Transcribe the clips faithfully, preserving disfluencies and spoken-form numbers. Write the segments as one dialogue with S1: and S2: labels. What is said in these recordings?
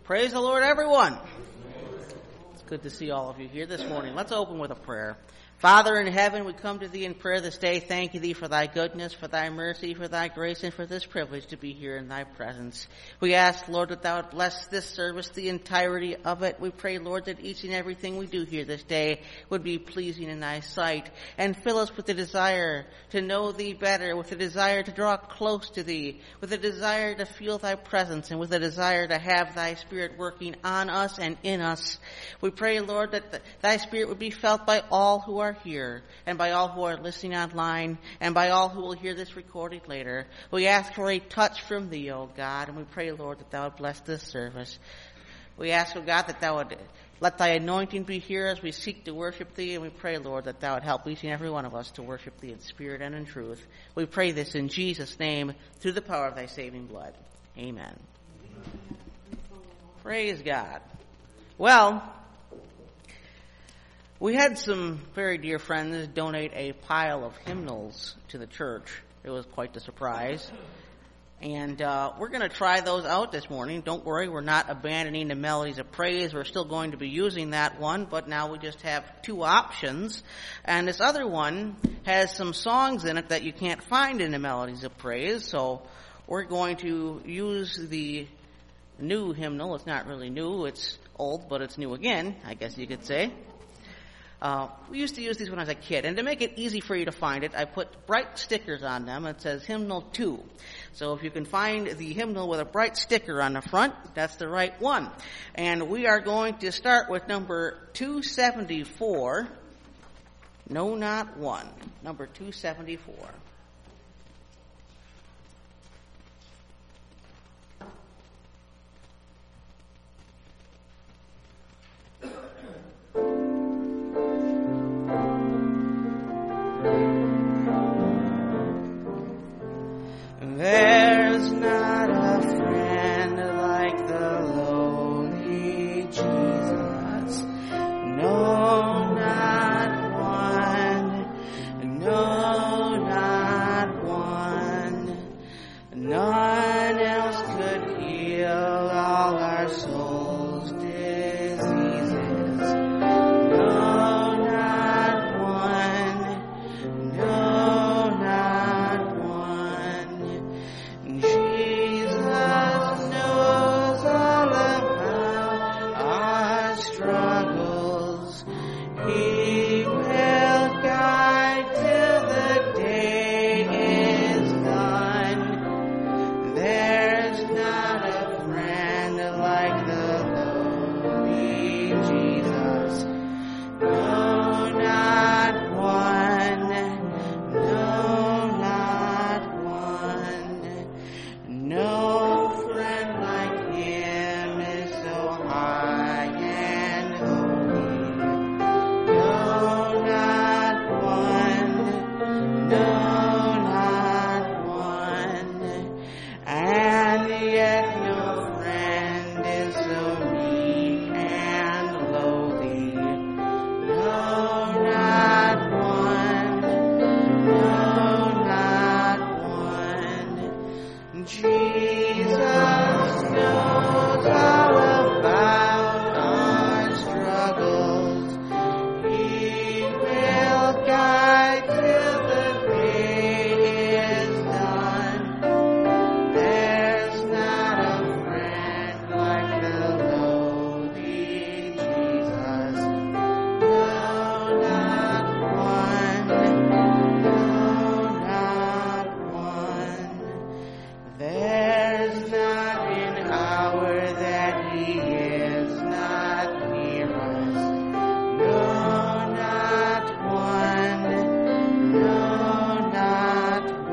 S1: Praise the Lord, everyone. It's good to see all of you here this morning. Let's open with a prayer. Father in heaven, we come to thee in prayer this day. Thank you thee for thy goodness, for thy mercy, for thy grace, and for this privilege to be here in thy presence. We ask, Lord, that thou would bless this service, the entirety of it. We pray, Lord, that each and everything we do here this day would be pleasing in thy sight, and fill us with the desire to know thee better, with the desire to draw close to thee, with a desire to feel thy presence, and with a desire to have thy Spirit working on us and in us. We pray, Lord, that the, thy Spirit would be felt by all who are here, and by all who are listening online, and by all who will hear this recorded later. We ask for a touch from thee, O God, and we pray, Lord, that thou would bless this service. We ask, O God, that thou would let thy anointing be here as we seek to worship thee, and we pray, Lord, that thou would help each and every one of us to worship thee in spirit and in truth. We pray this in Jesus' name, through the power of thy saving blood. Amen. Praise God. Well, we had some very dear friends donate a pile of hymnals to the church. It was quite the surprise. And uh, we're going to try those out this morning. Don't worry, we're not abandoning the Melodies of Praise. We're still going to be using that one, but now we just have two options. And this other one has some songs in it that you can't find in the Melodies of Praise. So we're going to use the new hymnal. It's not really new. It's old, but it's new again, I guess you could say. Uh, we used to use these when I was a kid, and to make it easy for you to find it, I put bright stickers on them. It says Hymnal two. So if you can find the hymnal with a bright sticker on the front, that's the right one. And we are going to start with number two seventy-four. No, not one. Number two seventy-four. There's not a friend like the lowly Jesus. No, not one. No, not one. None else could heal all our souls' diseases. No, not one. No, not one. Jesus knows all about our struggles. He will guide till the day is done. There's not a friend like the lowly Jesus. No, not one. No, not one. No friend like him is so high and holy. No, not one. No, not one. And yet no friend is so meek and lowly. No, not one. No, not one. Jesus knows all about our struggles. He will guide till the day is done. There's not a friend like the lowly Jesus. No, not one. No, not one. There's not an hour that he is not near us. No, not one. No, not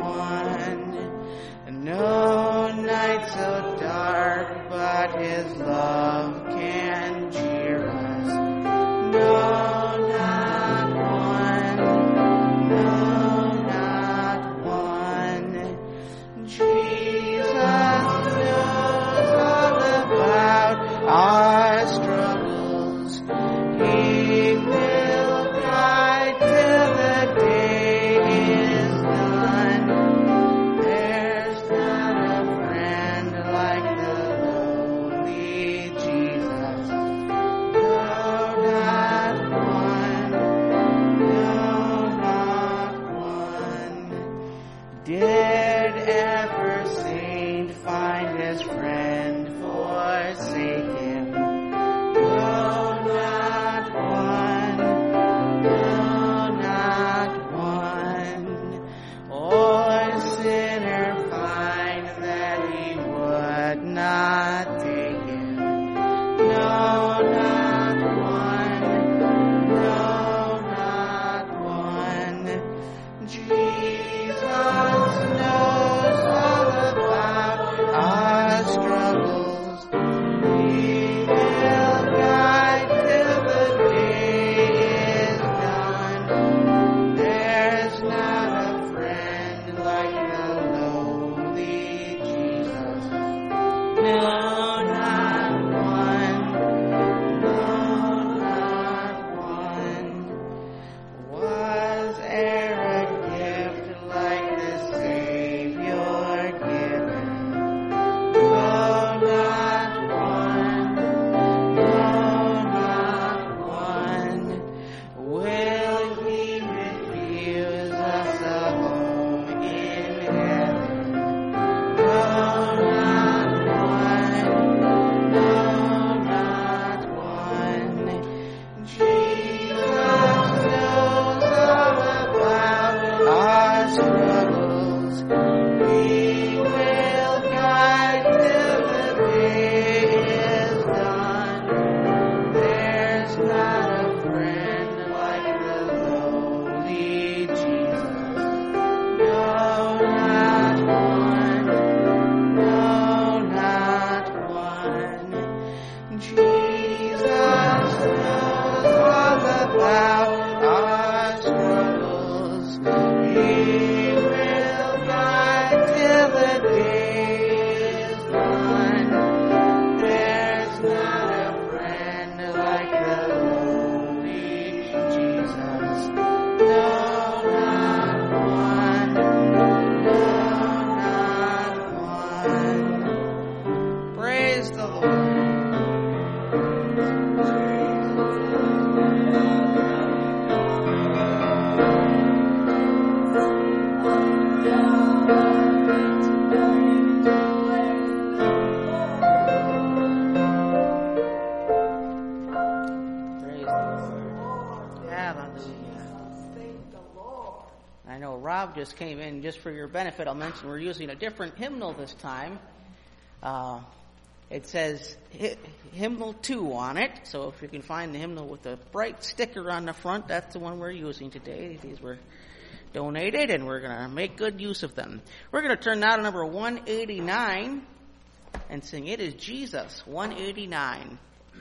S1: one. No night so dark, but his love can cheer us. No, not one. No, not one. Jesus his friend forsake him. No, not one. No, not one. Or sinner find that he would not take him. No, not one. No, not one. Jesus knows all about our struggles. He will guide till the day is done. There's not a friend like the lowly Jesus. No, not one. No, not one. Was e'er a gift like the Savior given? No, not one. No, not one. Will he refuse us a home in heaven? No, not one. No, not one. Jesus knows all about our struggles. He will guide till the day is done. There's not a friend like the lowly Jesus. No, not one. No, not one. Jesus knows all about our struggles. He will guide till the day is done. There's not a friend like the lowly Jesus. No, not one. No, not one. Praise the Lord. Praise the Lord. Hallelujah. I know Rob just came in. Just for your benefit, I'll mention we're using a different hymnal this time. Uh, it says hy- hymnal two on it. So if you can find the hymnal with the bright sticker on the front, that's the one we're using today. These were donated, and we're going to make good use of them. We're going to turn now to number one eighty-nine and sing It Is Jesus, one eighty-nine.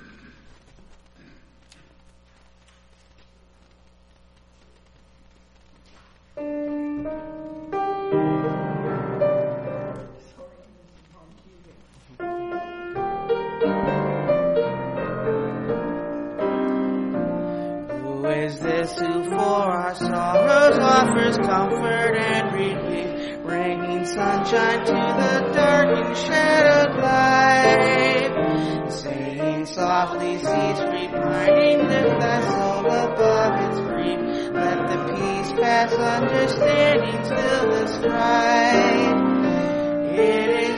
S1: Who is this who for our sorrows offers comfort and relief, bringing sunshine to the dark and shadowed life, saying softly, cease repining, lift thy soul above its grief, let the peace pass understanding, still the strife. It is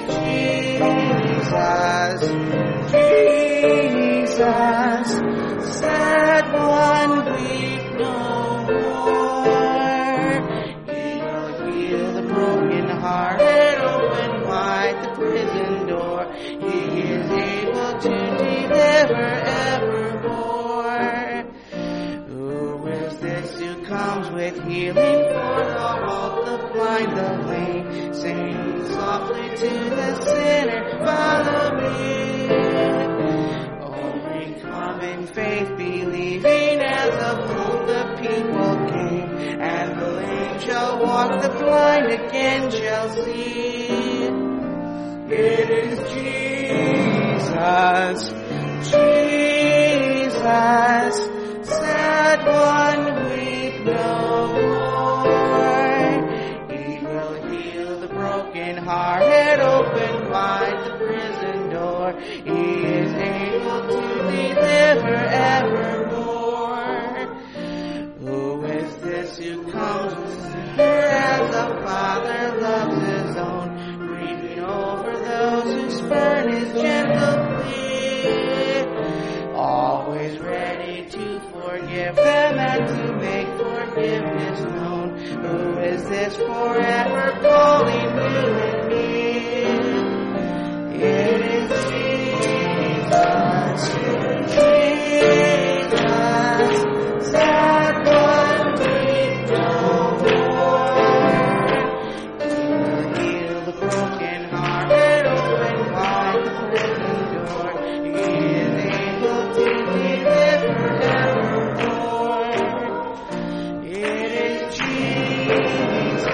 S1: Jesus, Jesus, sad one, weep no more. He will heal the broken hearted, open wide the prison door. He is able to deliver evermore. Who is this who comes with healing for the halt, the blind, the lame, saying softly to the sinner, follow me. Only come in faith, believing as of old the people came, and the lame shall walk, the blind again shall see. It is Jesus, Jesus, sad one, weep no more. He will heal the broken hearted, open wide the prison door. He is able to deliver evermore. Who is this who comes here as a father loves his own, grieving over those who forgive them and to make forgiveness known. Who is this forever calling you and me? It is Jesus, Jesus, sad one week no more. He will heal the broken hearted, open wide the prison door. He is able to deliver evermore. It is Jesus,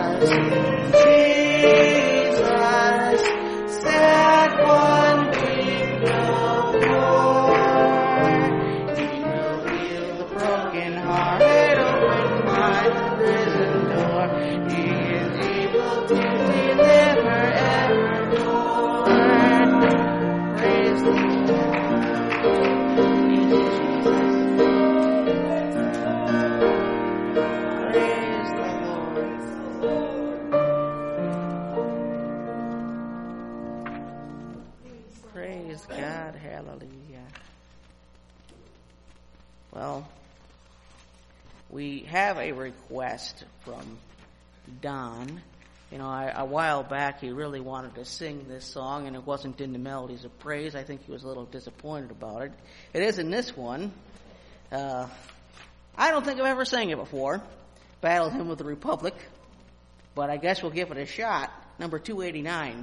S1: Jesus, sad one week no more. He will heal the broken hearted, open wide the prison door. He is able to deliver evermore. Praise the Lord. Thank you, Jesus. Praise the Lord. Praise God. Hallelujah. Well, we have a request from Don. You know, I, a while back he really wanted to sing this song, and it wasn't in the Melodies of Praise. I think he was a little disappointed about it. It is in this one. Uh, I don't think I've ever sang it before. Battle Hymn of the Republic. But I guess we'll give it a shot. Number two eighty-nine.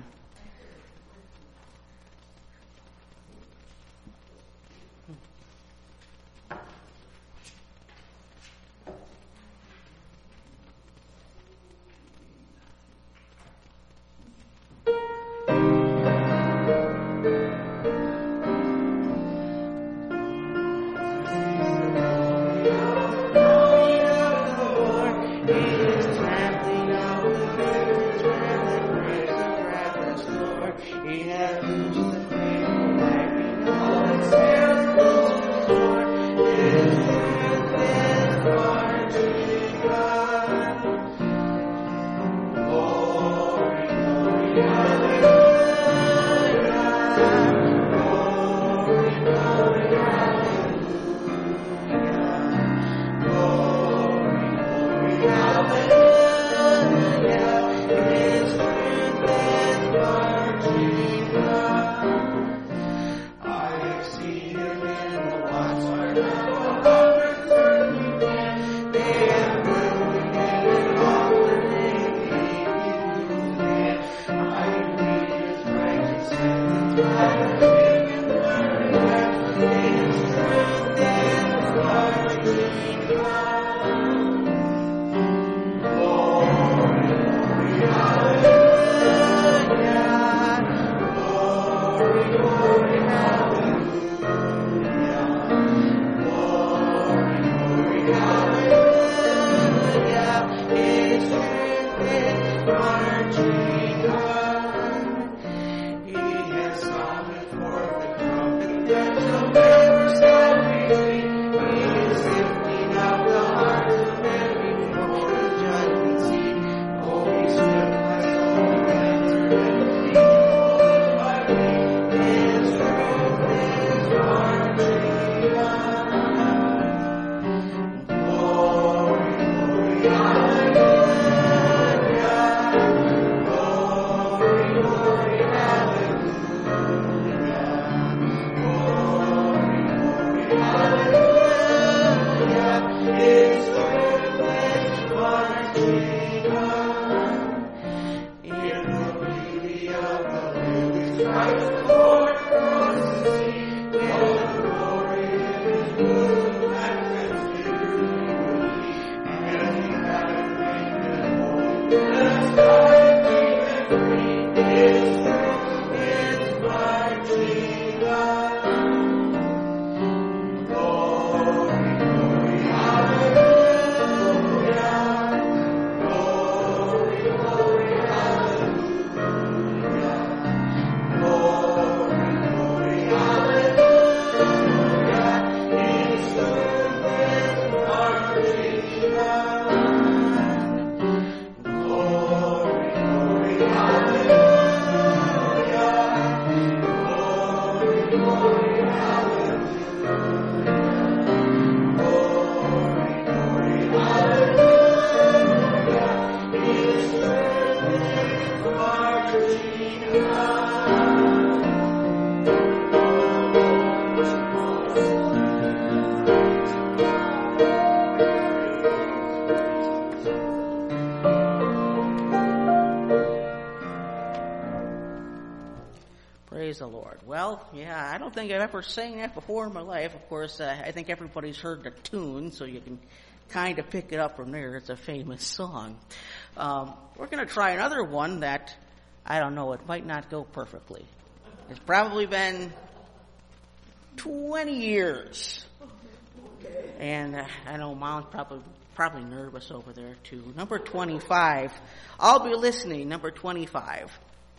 S2: Glory,
S1: Praise the Lord. Well, yeah, I don't think I've ever sang that before in my life. Of course, uh, I think everybody's heard the tune, so you can kind of pick it up from there. It's a famous song. Um, we're going to try another one that, I don't know, it might not go perfectly. It's probably been twenty years. And uh, I know Mom's probably probably nervous over there, too. Number twenty-five. I'll be listening, number twenty-five.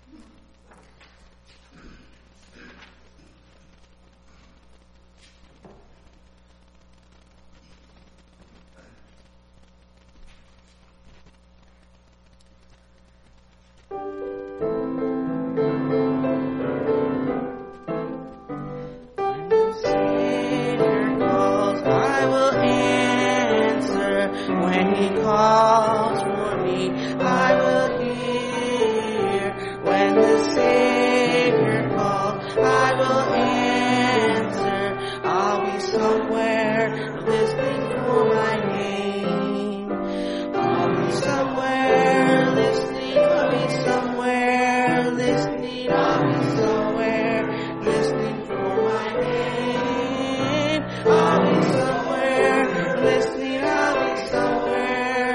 S2: Calls for me, I will hear. When the Savior calls, I will answer. I'll be somewhere listening for my name. I'll be somewhere listening. I'll be somewhere listening. I'll be somewhere listening for my name. I'll be somewhere listening. I'll be somewhere.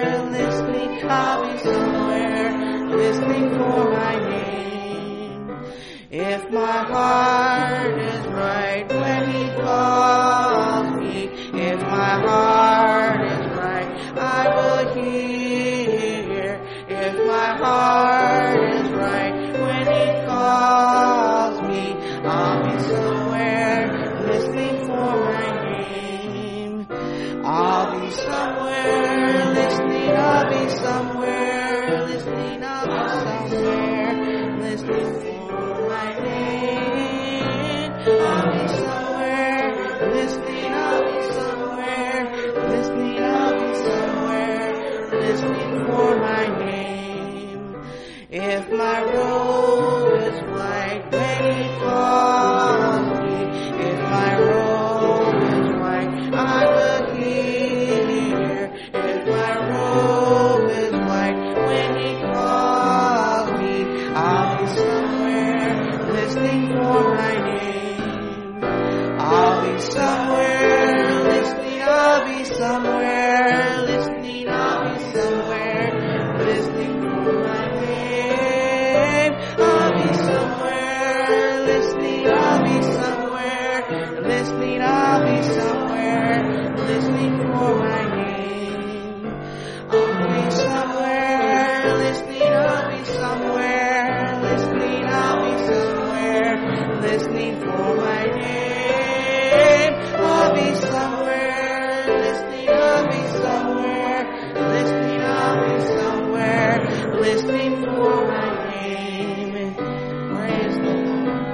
S2: I'll be somewhere listening for my name. If my heart is right when he calls me, if my heart is right, I will hear. If my heart is right when he calls me, I'll be somewhere listening for my name. I'll be somewhere listening. I'll be somewhere listening, I'll be somewhere listening for my name. I'll be somewhere listening, I'll be somewhere listening, I'll be somewhere listening for my name. If my robe is white when he calls me, if my robe is white, I will hear. If my robe is white when he calls me, I'll be somewhere listening for my name. I'll be somewhere listening, I'll be somewhere listening, I'll be somewhere listening for my name. I'll be somewhere listening, I'll be somewhere listening, I'll be somewhere listening for my name. I'll be somewhere listening, I'll be somewhere listening, I'll be somewhere listening for my name. I'll be somewhere listening, I'll be somewhere listening, I'll be somewhere listening for my name. Praise the Lord.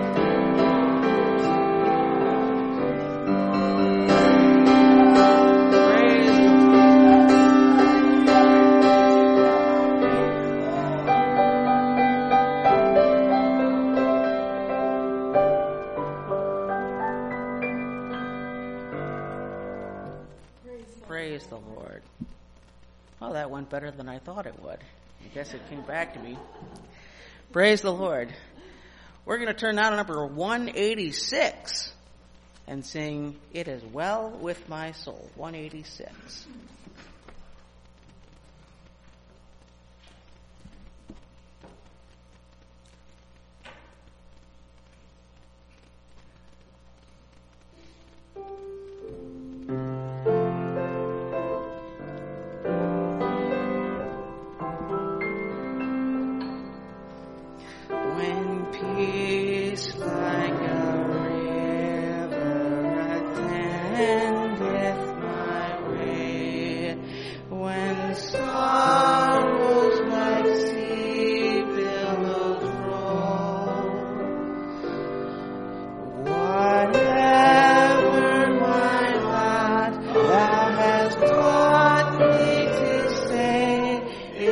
S1: Praise the Lord. Well, that went better than I thought it would. I guess it came back to me. Praise the Lord. We're going to turn now to number one eighty-six and sing, It Is Well With My Soul. one eighty-six.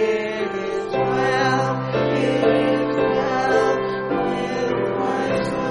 S2: It is well with my soul.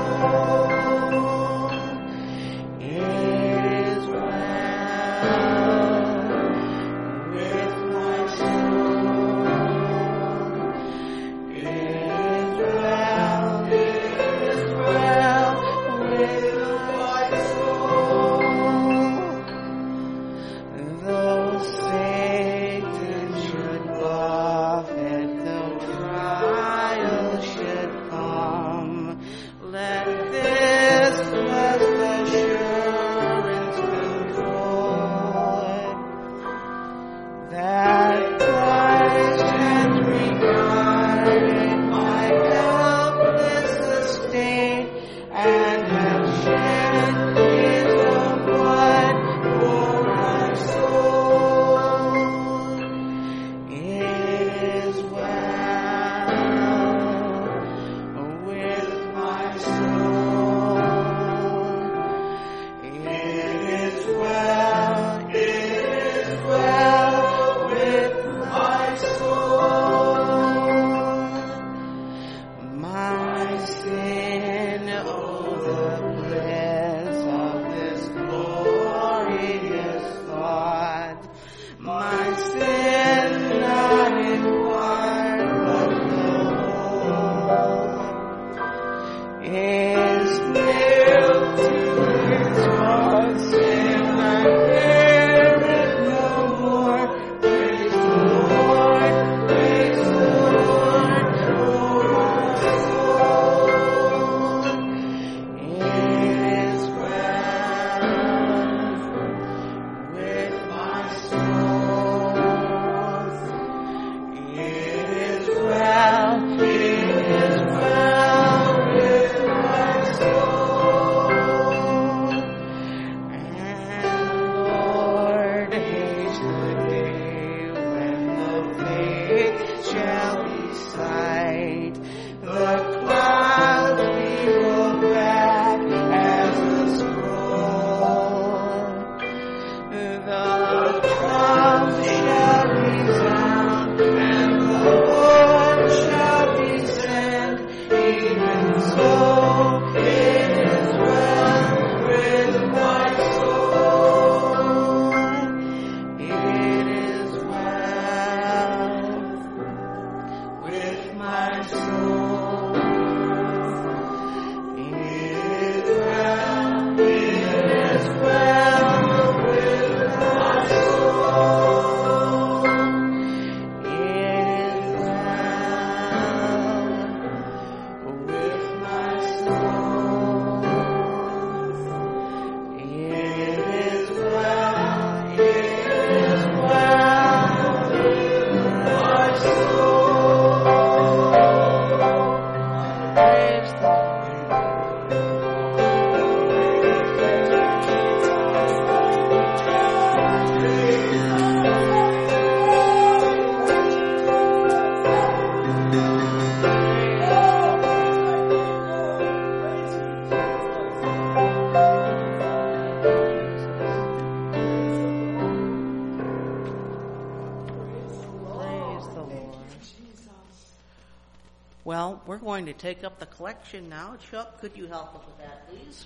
S1: Well, we're going to take up the collection now. Chuck, could you help us with that, please?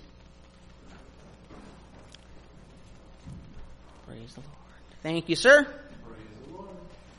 S1: Praise the Lord. Thank you, sir.
S3: Praise the Lord.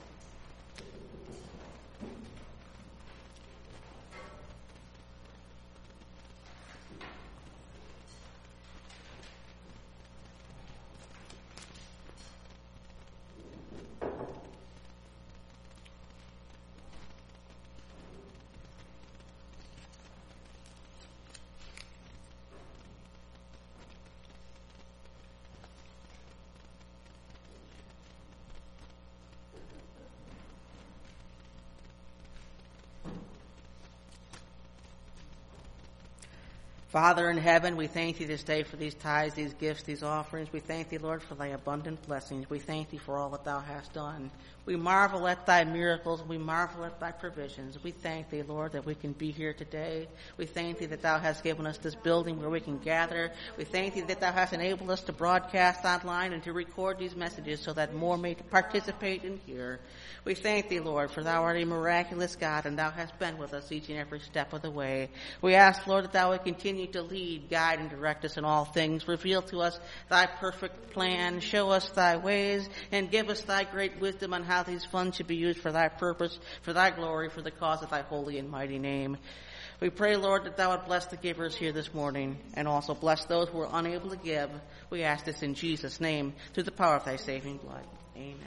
S1: Father in heaven, we thank thee this day for these tithes, these gifts, these offerings. We thank thee, Lord, for thy abundant blessings. We thank thee for all that thou hast done. We marvel at thy miracles. We marvel at thy provisions. We thank thee, Lord, that we can be here today. We thank thee that thou hast given us this building where we can gather. We thank thee that thou hast enabled us to broadcast online and to record these messages so that more may participate and hear. We thank thee, Lord, for thou art a miraculous God, and thou hast been with us each and every step of the way. We ask, Lord, that thou would continue to lead, guide, and direct us in all things. Reveal to us thy perfect plan. Show us thy ways, and give us thy great wisdom on how these funds should be used for thy purpose, for thy glory, for the cause of thy holy and mighty name. We pray, Lord, that thou would bless the givers here this morning, and also bless those who are unable to give. We ask this in Jesus' name, through the power of thy saving blood. Amen.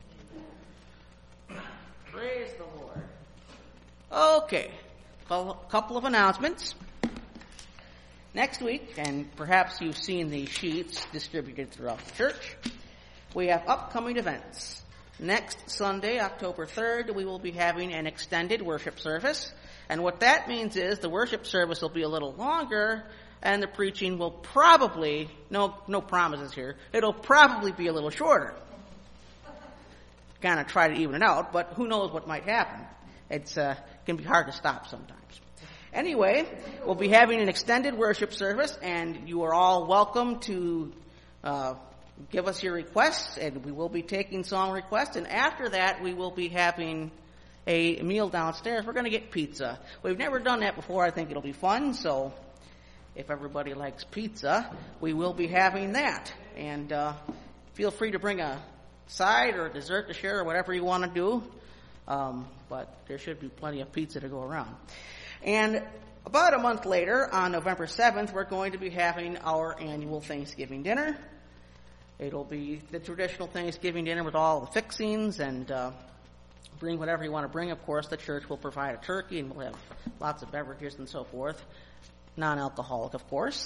S1: Praise the Lord. Okay, a couple of announcements. Next week, and perhaps you've seen these sheets distributed throughout the church, we have upcoming events. Next Sunday, October third, we will be having an extended worship service. And what that means is the worship service will be a little longer, and the preaching will probably, no, no promises here, it'll probably be a little shorter. Kind of try to even it out, but who knows what might happen. It's uh, can be hard to stop sometimes. Anyway, we'll be having an extended worship service, and you are all welcome to uh, give us your requests, and we will be taking song requests. And after that, we will be having a meal downstairs. We're going to get pizza. We've never done that before. I think it'll be fun. So if everybody likes pizza, we will be having that. And uh, feel free to bring a side or a dessert to share or whatever you want to do. Um, but there should be plenty of pizza to go around. And about a month later, on November seventh, we're going to be having our annual Thanksgiving dinner. It'll be the traditional Thanksgiving dinner with all the fixings, and uh, bring whatever you want to bring. Of course, the church will provide a turkey, and we'll have lots of beverages and so forth. Non-alcoholic, of course.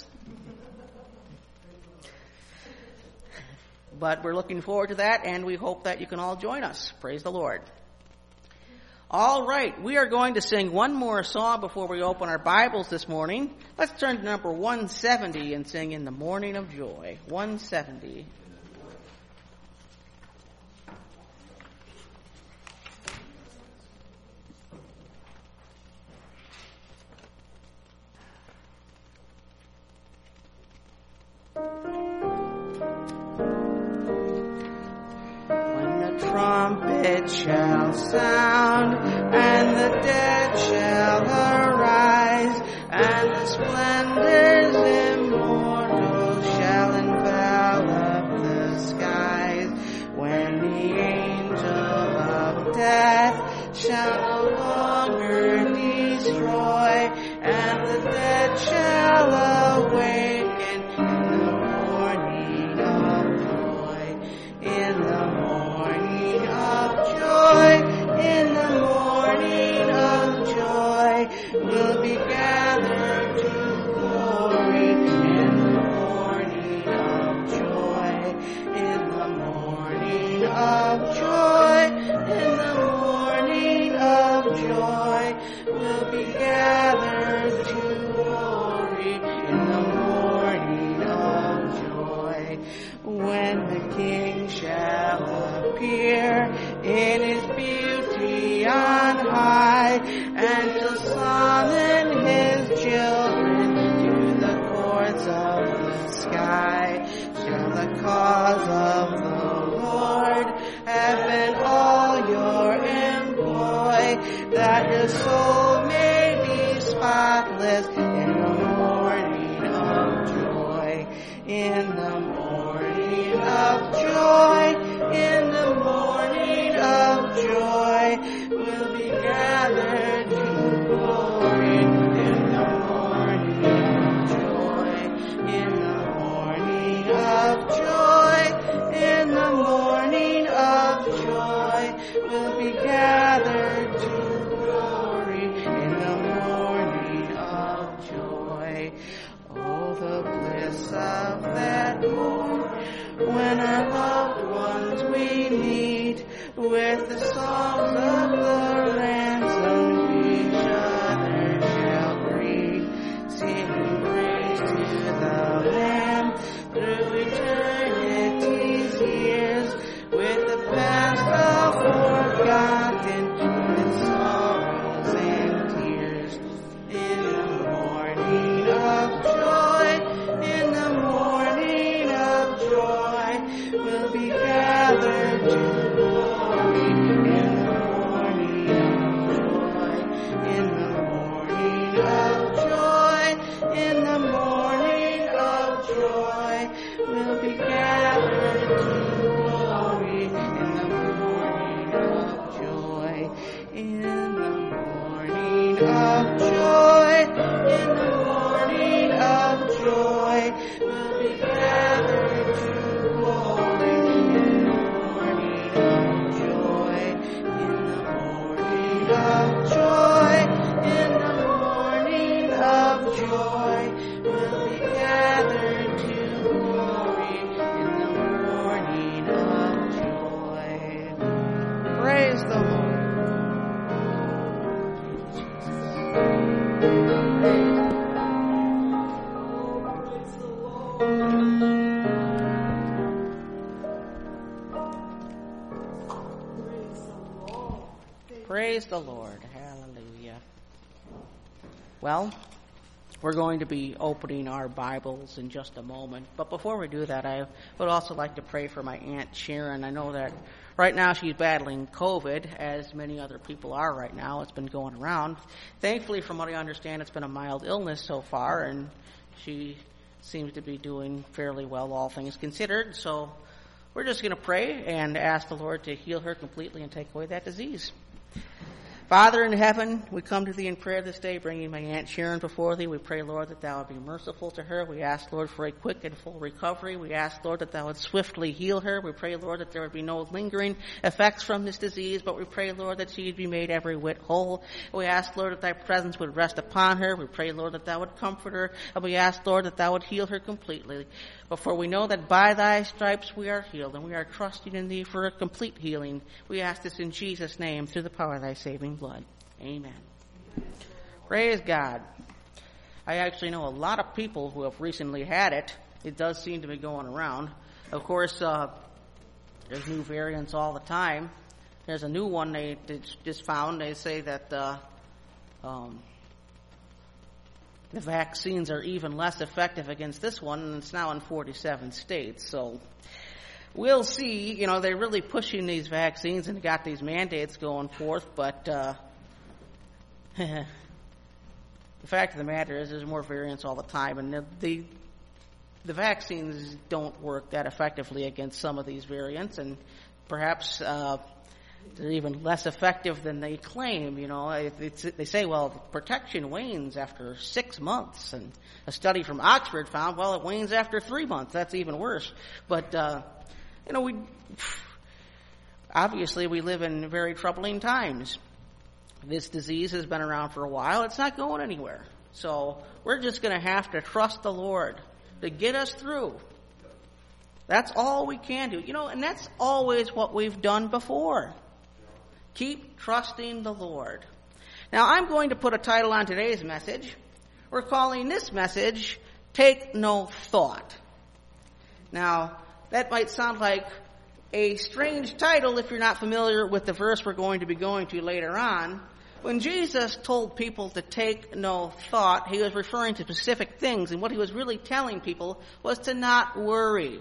S1: But we're looking forward to that, and we hope that you can all join us. Praise the Lord. All right, we are going to sing one more song before we open our Bibles this morning. Let's turn to number one seventy and sing In the Morning of Joy. one seventy.
S2: Trumpet shall sound, and the dead shall arise, and the splendors immortal shall envelop the skies, when the angel of death shall no longer destroy, and the dead shall awaken in the morning of joy, in the morning of joy, in the morning of joy, we'll be gathered to glory, in the morning of joy, in the morning of joy, in the morning of joy, we'll be gathered to glory, in the morning of joy, when the King shall appear in his beauty on high, and shall summon his children to the courts of the sky. Shall the cause of the Lord have been all your employ, that your soul may be spotless in the morning of joy, in the morning of joy, in the morning of joy, we'll be gathered to glory, in the morning of joy, in the morning of joy, in the morning of joy, we'll be gathered to glory, in the morning of joy. Oh, the bliss of that morn, when our loved ones we meet, with the songs of the ransomed each other shall greet, singing praise to the Lamb through eternity's years, with the past all forgotten, with sorrows and tears, in the morning of joy, in the morning of joy, we'll be gathered to glory, in the morning of joy, in the morning of joy, in the morning of joy, we'll be gathered to glory, in the morning of joy, in the morning of joy, in the morning of joy, we'll be gathered to glory, in the morning of joy, in the morning of joy, in the morning of joy, we'll be gathered to glory, in the morning of joy. Praise the Lord.
S1: Praise the Lord. Hallelujah. Well, we're going to be opening our Bibles in just a moment. But before we do that, I would also like to pray for my Aunt Sharon. I know that right now she's battling COVID, as many other people are right now. It's been going around. Thankfully, from what I understand, it's been a mild illness so far, and she seems to be doing fairly well, all things considered. So we're just going to pray and ask the Lord to heal her completely and take away that disease. Father in heaven, we come to thee in prayer this day, bringing my Aunt Sharon before thee. We pray, Lord, that thou would be merciful to her. We ask, Lord, for a quick and full recovery. We ask, Lord, that thou would swiftly heal her. We pray, Lord, that there would be no lingering effects from this disease, but we pray, Lord, that she would be made every whit whole. We ask, Lord, that thy presence would rest upon her. We pray, Lord, that thou would comfort her. And we ask, Lord, that thou would heal her completely. Before we know that by thy stripes we are healed, and we are trusting in thee for a complete healing. We ask this in Jesus' name, through the power of thy saving blood. Amen. Praise God. I actually know a lot of people who have recently had it. It does seem to be going around. Of course, uh, there's new variants all the time. There's a new one they just found. They say that uh, um, the vaccines are even less effective against this one, and it's now in forty-seven states. So we'll see. You know, they're really pushing these vaccines and got these mandates going forth, but uh, the fact of the matter is there's more variants all the time, and the, the the vaccines don't work that effectively against some of these variants, and perhaps uh, they're even less effective than they claim. You know, it's, they say, well, protection wanes after six months, and a study from Oxford found, well, it wanes after three months. That's even worse. But uh, you know, we obviously we live in very troubling times. This disease has been around for a while. It's not going anywhere. So we're just going to have to trust the Lord to get us through. That's all we can do. You know, and that's always what we've done before. Keep trusting the Lord. Now, I'm going to put a title on today's message. We're calling this message, Take No Thought. Now, that might sound like a strange title if you're not familiar with the verse we're going to be going to later on. When Jesus told people to take no thought, he was referring to specific things, and what he was really telling people was to not worry.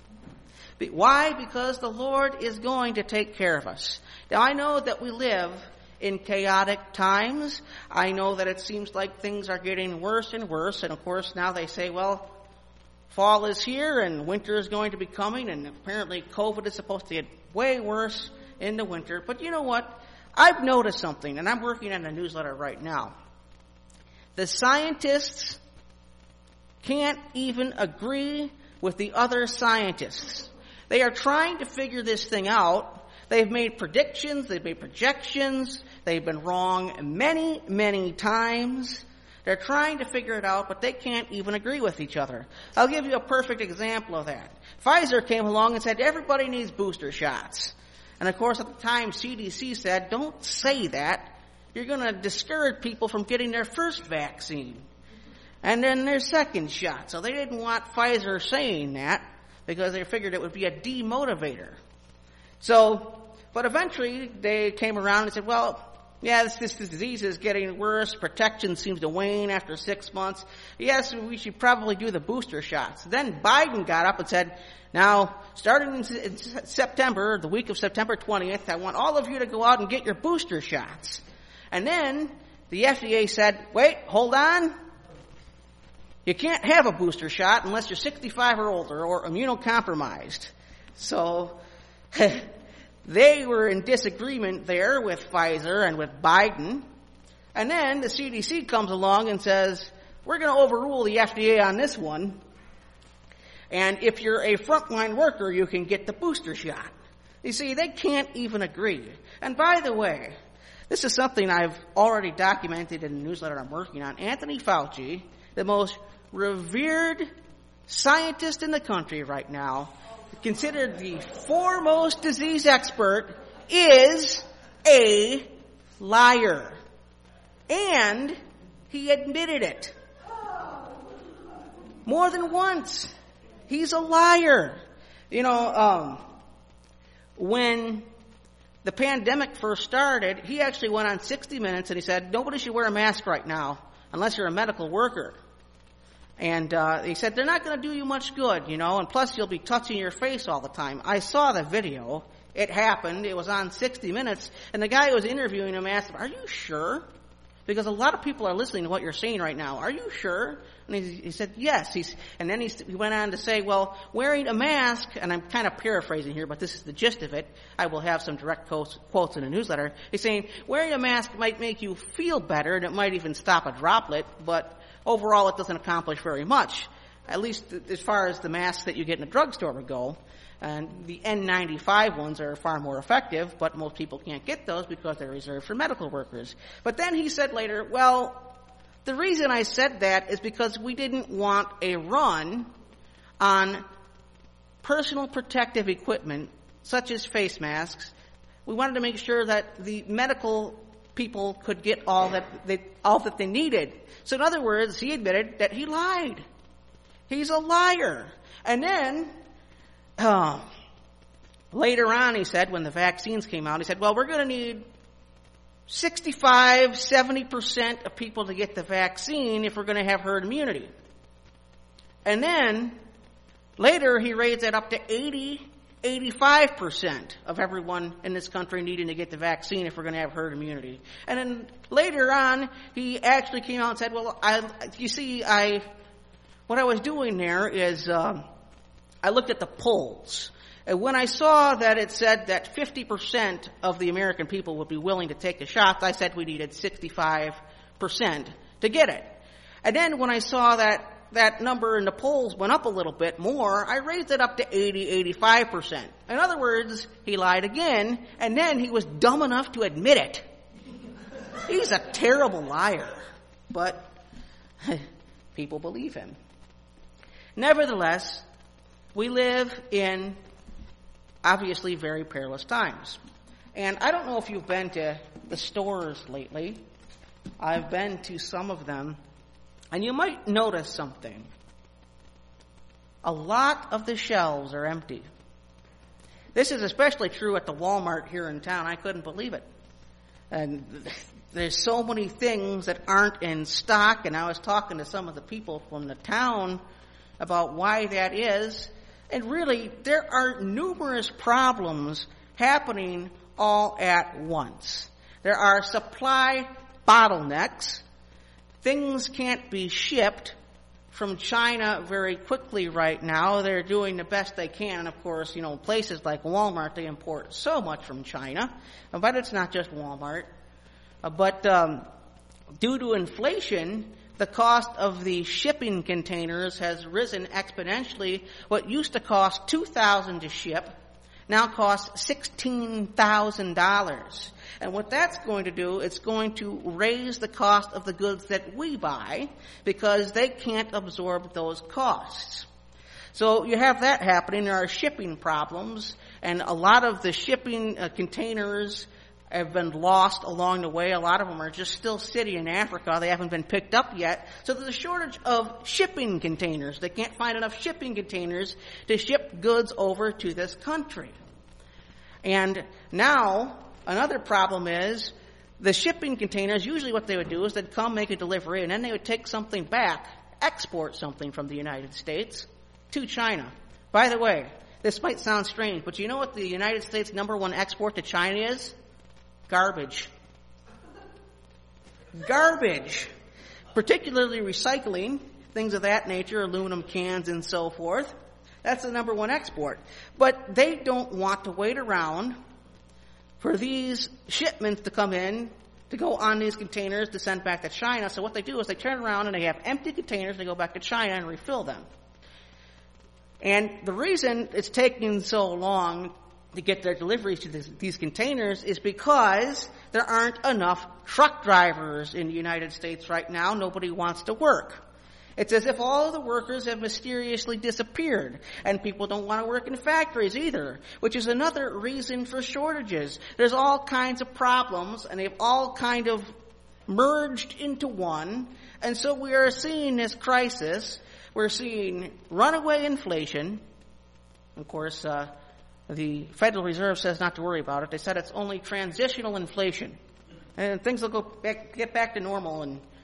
S1: Why? Because the Lord is going to take care of us. Now, I know that we live in chaotic times. I know that it seems like things are getting worse and worse, and of course now they say, well, fall is here and winter is going to be coming, and apparently COVID is supposed to get way worse in the winter. But you know what? I've noticed something, and I'm working on a newsletter right now. The scientists can't even agree with the other scientists. They are trying to figure this thing out. They've made predictions, they've made projections, they've been wrong many, many times. They're trying to figure it out, but they can't even agree with each other. I'll give you a perfect example of that. Pfizer came along and said, everybody needs booster shots. And of course, at the time, C D C said, don't say that. You're going to discourage people from getting their first vaccine and then their second shot. So they didn't want Pfizer saying that because they figured it would be a demotivator. So, but eventually they came around and said, well, yeah, this, this disease is getting worse. Protection seems to wane after six months. Yes, we should probably do the booster shots. Then Biden got up and said, now, starting in September, the week of September twentieth, I want all of you to go out and get your booster shots. And then the F D A said, wait, hold on. You can't have a booster shot unless you're sixty-five or older or immunocompromised. So they were in disagreement there with Pfizer and with Biden. And then the C D C comes along and says, we're going to overrule the F D A on this one. And if you're a frontline worker, you can get the booster shot. You see, they can't even agree. And by the way, this is something I've already documented in the newsletter I'm working on. Anthony Fauci, the most revered scientist in the country right now, considered the foremost disease expert, is a liar. And he admitted it. More than once. He's a liar. You know, um, when the pandemic first started, he actually went on sixty minutes and he said, nobody should wear a mask right now. unless you're a medical worker. And uh, he said, they're not going to do you much good, you know, and plus you'll be touching your face all the time. I saw the video. It happened. It was on sixty minutes. And the guy who was interviewing him asked him, are you sure? Because a lot of people are listening to what you're saying right now. Are you sure? And he, he said, yes. He's, and then he, he went on to say, well, wearing a mask, and I'm kind of paraphrasing here, but this is the gist of it. I will have some direct quotes, quotes in the newsletter. He's saying, wearing a mask might make you feel better, and it might even stop a droplet, but overall it doesn't accomplish very much, at least as far as the masks that you get in a drugstore would go. And the N ninety-five ones are far more effective, but most people can't get those because they're reserved for medical workers. But then he said later, well, the reason I said that is because we didn't want a run on personal protective equipment, such as face masks. We wanted to make sure that the medical people could get all that they, all that they needed. So in other words, he admitted that he lied. He's a liar. And then, uh, later on, he said, when the vaccines came out, he said, well, we're going to need sixty-five, seventy percent of people to get the vaccine if we're going to have herd immunity. And then, later, he raised that up to eighty, eighty-five percent of everyone in this country needing to get the vaccine if we're going to have herd immunity. And then later on, he actually came out and said, well, I, you see, I, what I was doing there is, um, I looked at the polls. And when I saw that it said that fifty percent of the American people would be willing to take the shots, I said we needed sixty-five percent to get it. And then when I saw that that number in the polls went up a little bit more, I raised it up to eighty, eighty-five percent. In other words, he lied again, and then he was dumb enough to admit it. He's a terrible liar, but people believe him. Nevertheless, we live in obviously very perilous times. And I don't know if you've been to the stores lately. I've been to some of them. And you might notice something. A lot of the shelves are empty. This is especially true at the Walmart here in town. I couldn't believe it. And there's so many things that aren't in stock. And I was talking to some of the people from the town about why that is. And really, there are numerous problems happening all at once. There are supply bottlenecks. Things can't be shipped from China very quickly right now. They're doing the best they can. And of course, you know, places like Walmart, they import so much from China. But it's not just Walmart. But um, due to inflation, the cost of the shipping containers has risen exponentially. What used to cost two thousand dollars to ship now costs sixteen thousand dollars. And what that's going to do, it's going to raise the cost of the goods that we buy because they can't absorb those costs. So you have that happening. There are shipping problems, and a lot of the shipping uh, containers have been lost along the way. A lot of them are just still sitting in Africa. They haven't been picked up yet. So there's a shortage of shipping containers. They can't find enough shipping containers to ship goods over to this country. And now, another problem is the shipping containers, usually what they would do is they'd come, make a delivery, and then they would take something back, export something from the United States to China. By the way, this might sound strange, but you know what the United States' number one export to China is? Garbage. Garbage. Particularly recycling, things of that nature, aluminum cans and so forth. That's the number one export. But they don't want to wait around for these shipments to come in, to go on these containers to send back to China. So what they do is they turn around and they have empty containers, they go back to China and refill them. And the reason it's taking so long to get their deliveries to this, these containers is because there aren't enough truck drivers in the United States right now. Nobody wants to work. It's as if all of the workers have mysteriously disappeared, and people don't want to work in factories either, which is another reason for shortages. There's all kinds of problems, and they've all kind of merged into one, and so we are seeing this crisis. We're seeing runaway inflation. Of course, uh, the Federal Reserve says not to worry about it. They said it's only transitional inflation, and things will go back, get back to normal in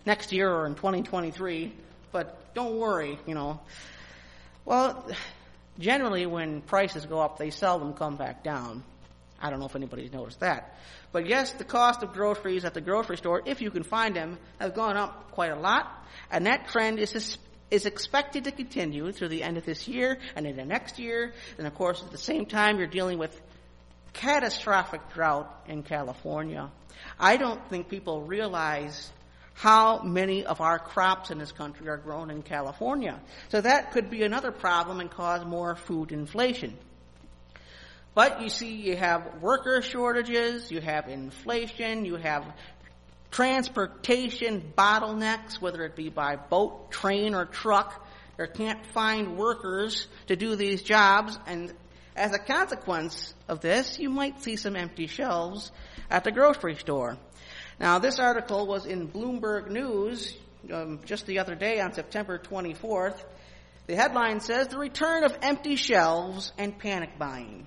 S1: next year or in twenty twenty-three, but don't worry, you know. Well, generally when prices go up, they seldom come back down. I don't know if anybody's noticed that. But yes, the cost of groceries at the grocery store, if you can find them, have gone up quite a lot, and that trend is is expected to continue through the end of this year and into next year. And of course, at the same time, you're dealing with catastrophic drought in California. I don't think people realize how many of our crops in this country are grown in California. So that could be another problem and cause more food inflation. But you see, you have worker shortages, you have inflation, you have transportation bottlenecks, whether it be by boat, train, or truck. They can't find workers to do these jobs, and as a consequence of this, you might see some empty shelves at the grocery store. Now, this article was in Bloomberg News um, just the other day on September twenty-fourth. The headline says, "The Return of Empty Shelves and Panic Buying."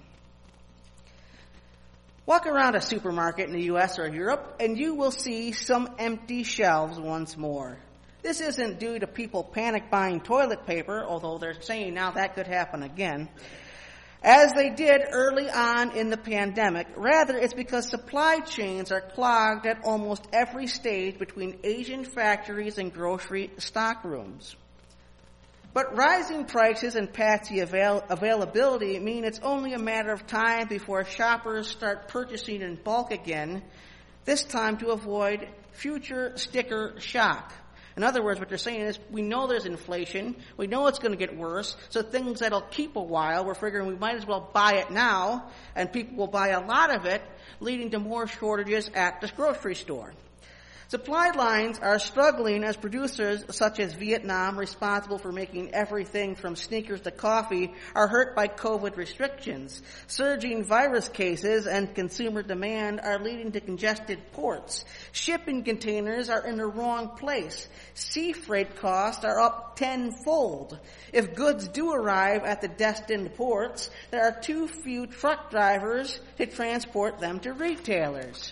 S1: Walk around a supermarket in the U S or Europe, and you will see some empty shelves once more. This isn't due to people panic buying toilet paper, although they're saying now that could happen again, as they did early on in the pandemic. Rather, it's because supply chains are clogged at almost every stage between Asian factories and grocery stockrooms. But rising prices and patchy avail- availability mean it's only a matter of time before shoppers start purchasing in bulk again, this time to avoid future sticker shock. In other words, what they're saying is, we know there's inflation, we know it's going to get worse, so things that'll keep a while, we're figuring we might as well buy it now, and people will buy a lot of it, leading to more shortages at the grocery store. Supply lines are struggling as producers such as Vietnam, responsible for making everything from sneakers to coffee, are hurt by COVID restrictions. Surging virus cases and consumer demand are leading to congested ports. Shipping containers are in the wrong place. Sea freight costs are up tenfold. If goods do arrive at the destined ports, there are too few truck drivers to transport them to retailers.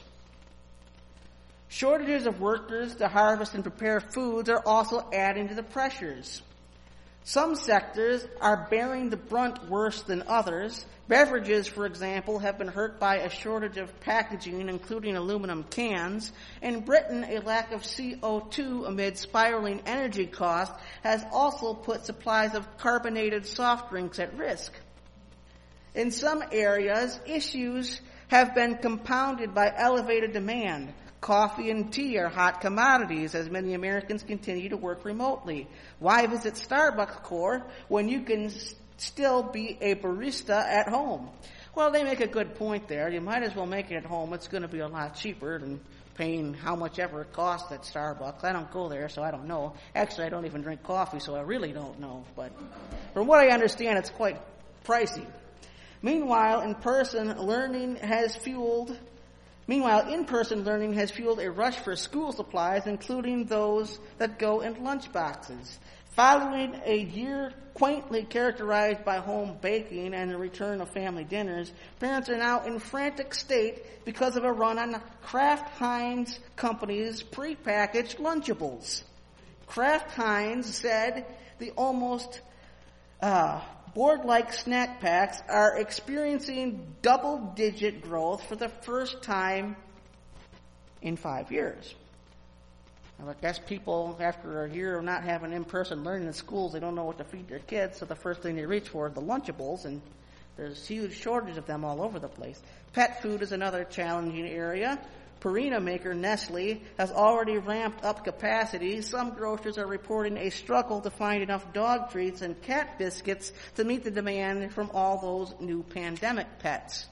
S1: Shortages of workers to harvest and prepare foods are also adding to the pressures. Some sectors are bearing the brunt worse than others. Beverages, for example, have been hurt by a shortage of packaging, including aluminum cans. In Britain, a lack of C O two amid spiraling energy costs has also put supplies of carbonated soft drinks at risk. In some areas, issues have been compounded by elevated demand. Coffee and tea are hot commodities as many Americans continue to work remotely. Why visit Starbucks Core when you can s- still be a barista at home? Well, they make a good point there. You might as well make it at home. It's going to be a lot cheaper than paying how much ever it costs at Starbucks. I don't go there, so I don't know. Actually, I don't even drink coffee, so I really don't know. But from what I understand, it's quite pricey. Meanwhile, in-person learning has fueled Meanwhile, in-person learning has fueled a rush for school supplies, including those that go in lunchboxes. Following a year quaintly characterized by home baking and the return of family dinners, parents are now in frantic state because of a run on Kraft Heinz Company's prepackaged Lunchables. Kraft Heinz said the almost uh, board-like snack packs are experiencing double-digit growth for the first time in five years. I guess people, after a year of not having in-person learning in schools, they don't know what to feed their kids, so the first thing they reach for is the Lunchables, and there's huge shortage of them all over the place. Pet food is another challenging area. Purina maker Nestle has already ramped up capacity. Some grocers are reporting a struggle to find enough dog treats and cat biscuits to meet the demand from all those new pandemic pets.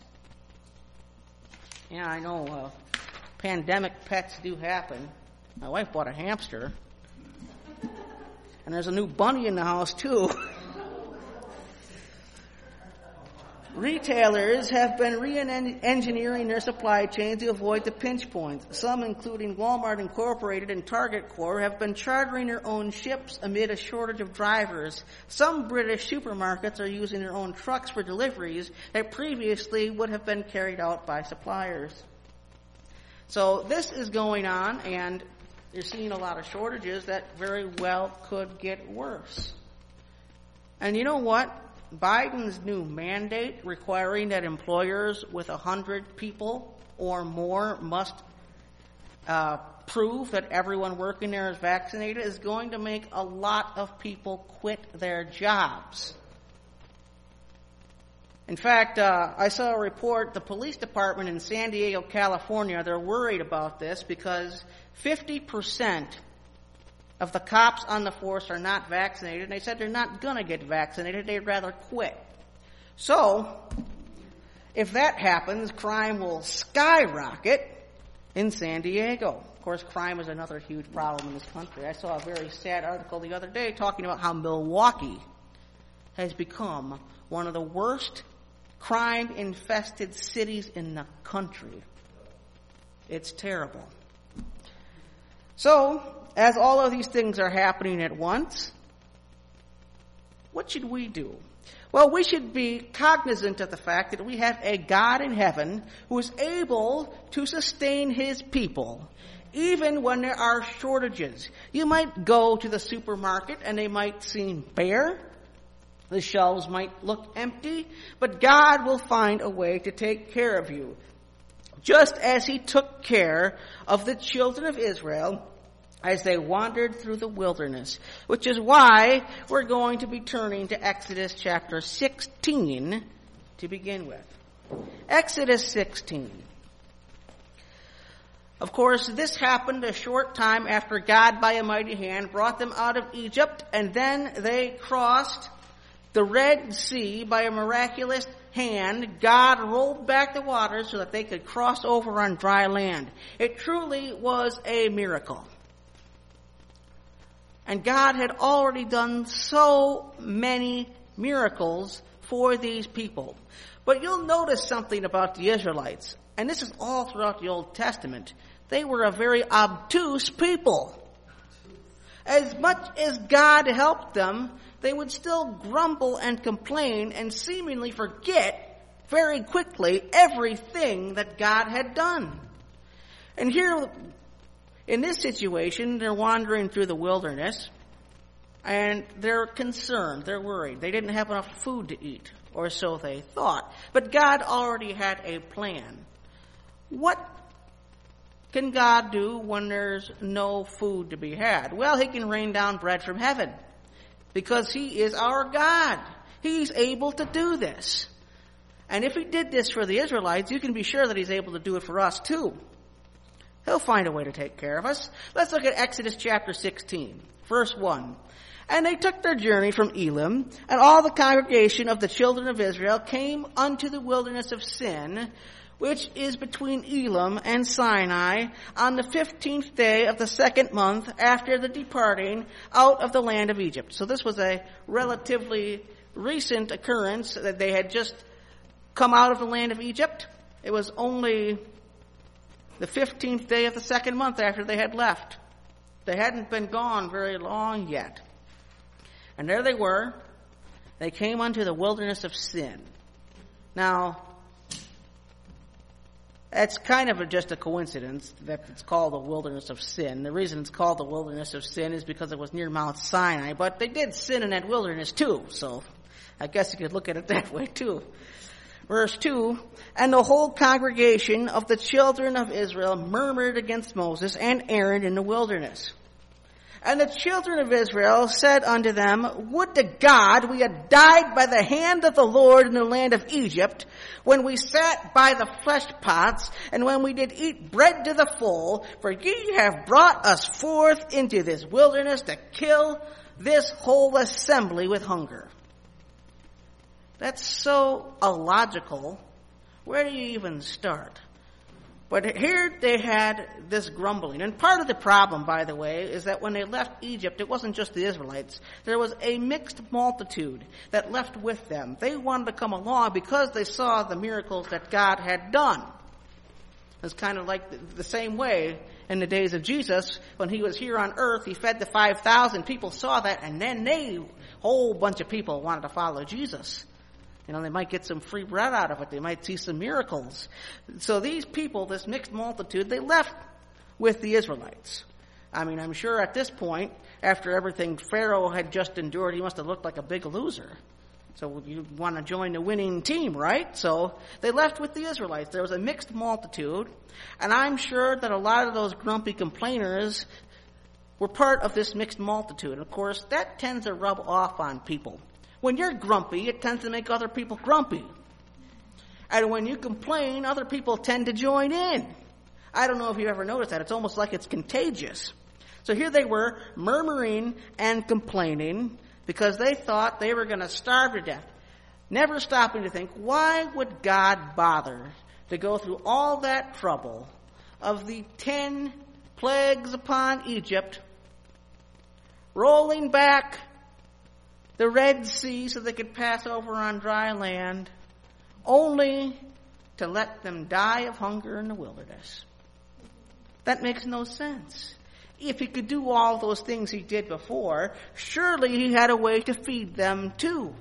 S1: Yeah, I know, uh, pandemic pets do happen. My wife bought a hamster. And there's a new bunny in the house, too. Retailers have been re-engineering their supply chain to avoid the pinch points. Some, including Walmart Incorporated and Target Corp, have been chartering their own ships amid a shortage of drivers. Some British supermarkets are using their own trucks for deliveries that previously would have been carried out by suppliers. So this is going on, and You're seeing a lot of shortages that very well could get worse. And you know what? Biden's new mandate requiring that employers with one hundred people or more must uh, prove that everyone working there is vaccinated is going to make a lot of people quit their jobs. In fact, uh, I saw a report, the police department in San Diego, California, they're worried about this because fifty percent of the cops on the force are not vaccinated, and they said they're not going to get vaccinated, they'd rather quit. So, if that happens, crime will skyrocket in San Diego. Of course, crime is another huge problem in this country. I saw a very sad article the other day talking about how Milwaukee has become one of the worst crime-infested cities in the country. It's terrible. So, as all of these things are happening at once, what should we do? Well, we should be cognizant of the fact that we have a God in heaven who is able to sustain his people, even when there are shortages. You might go to the supermarket and they might seem bare. The shelves might look empty, but God will find a way to take care of you, just as he took care of the children of Israel as they wandered through the wilderness, which is why we're going to be turning to Exodus chapter sixteen to begin with. Exodus sixteen. Of course, this happened a short time after God, by a mighty hand, brought them out of Egypt, and then they crossed the Red Sea by a miraculous hand. God rolled back the waters so that they could cross over on dry land. It truly was a miracle. And God had already done so many miracles for these people. But you'll notice something about the Israelites, and this is all throughout the Old Testament. They were a very obtuse people. As much as God helped them, they would still grumble and complain and seemingly forget very quickly everything that God had done. And here, in this situation, they're wandering through the wilderness, and they're concerned, they're worried. They didn't have enough food to eat, or so they thought. But God already had a plan. What can God do when there's no food to be had? Well, he can rain down bread from heaven, because he is our God. He's able to do this. And if he did this for the Israelites, you can be sure that he's able to do it for us too. He'll find a way to take care of us. Let's look at Exodus chapter sixteen, verse one. And they took their journey from Elim, and all the congregation of the children of Israel came unto the wilderness of Sin, which is between Elim and Sinai, on the fifteenth day of the second month after the departing out of the land of Egypt. So this was a relatively recent occurrence, that they had just come out of the land of Egypt. It was only the fifteenth day of the second month after they had left. They hadn't been gone very long yet. And there they were. They came unto the wilderness of Sin. Now, it's kind of a, just a coincidence that it's called the wilderness of Sin. The reason it's called the wilderness of Sin is because it was near Mount Sinai, but they did sin in that wilderness too, so I guess you could look at it that way too. Verse two, and the whole congregation of the children of Israel murmured against Moses and Aaron in the wilderness. And the children of Israel said unto them, would to God we had died by the hand of the Lord in the land of Egypt, when we sat by the flesh pots, and when we did eat bread to the full, for ye have brought us forth into this wilderness to kill this whole assembly with hunger. That's so illogical. Where do you even start? But here they had this grumbling. And part of the problem, by the way, is that when they left Egypt, it wasn't just the Israelites. There was a mixed multitude that left with them. They wanted to come along because they saw the miracles that God had done. It's kind of like the same way in the days of Jesus. When he was here on earth, he fed the five thousand. People saw that, and then they, a whole bunch of people wanted to follow Jesus. You know, they might get some free bread out of it. They might see some miracles. So these people, this mixed multitude, they left with the Israelites. I mean, I'm sure at this point, after everything Pharaoh had just endured, he must have looked like a big loser. So you want to join the winning team, right? So they left with the Israelites. There was a mixed multitude, and I'm sure that a lot of those grumpy complainers were part of this mixed multitude. And of course, that tends to rub off on people. When you're grumpy, it tends to make other people grumpy. And when you complain, other people tend to join in. I don't know if you've ever noticed that. It's almost like it's contagious. So here they were, murmuring and complaining because they thought they were going to starve to death. Never stopping to think, why would God bother to go through all that trouble of the ten plagues upon Egypt, rolling back the Red Sea so they could pass over on dry land, only to let them die of hunger in the wilderness? That makes no sense. If he could do all those things he did before, surely he had a way to feed them too.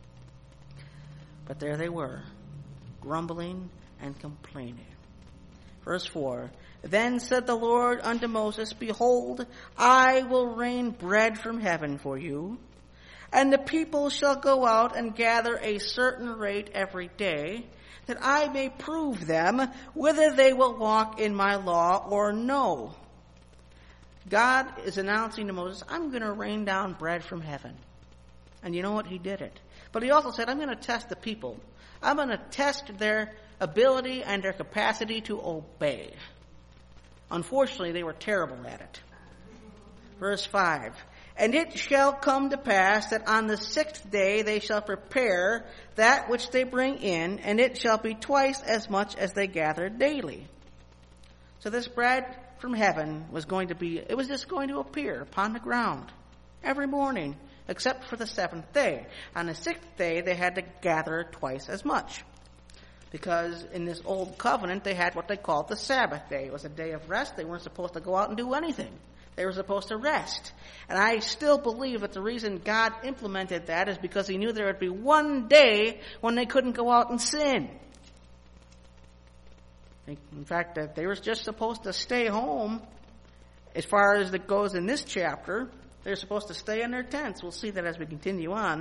S1: But there they were, grumbling and complaining. Verse four, Then said the Lord unto Moses, Behold, I will rain bread from heaven for you, and the people shall go out and gather a certain rate every day, that I may prove them whether they will walk in my law or no. God is announcing to Moses, I'm going to rain down bread from heaven. And you know what? He did it. But he also said, I'm going to test the people. I'm going to test their ability and their capacity to obey. Unfortunately, they were terrible at it. Verse five, And it shall come to pass that on the sixth day they shall prepare that which they bring in, and it shall be twice as much as they gather daily. So this bread from heaven was going to be, it was just going to appear upon the ground every morning, except for the seventh day. On the sixth day, they had to gather twice as much. Because in this old covenant, they had what they called the Sabbath day. It was a day of rest. They weren't supposed to go out and do anything. They were supposed to rest. And I still believe that the reason God implemented that is because he knew there would be one day when they couldn't go out and sin. In fact, that they were just supposed to stay home. As far as it goes in this chapter, they're supposed to stay in their tents. We'll see that as we continue on.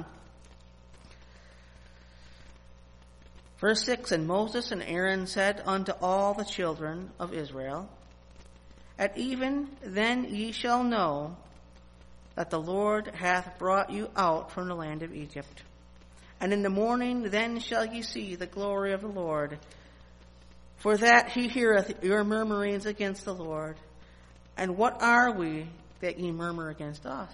S1: Verse six, And Moses and Aaron said unto all the children of Israel, At even then ye shall know that the Lord hath brought you out from the land of Egypt. And in the morning then shall ye see the glory of the Lord, for that he heareth your murmurings against the Lord. And what are we that ye murmur against us?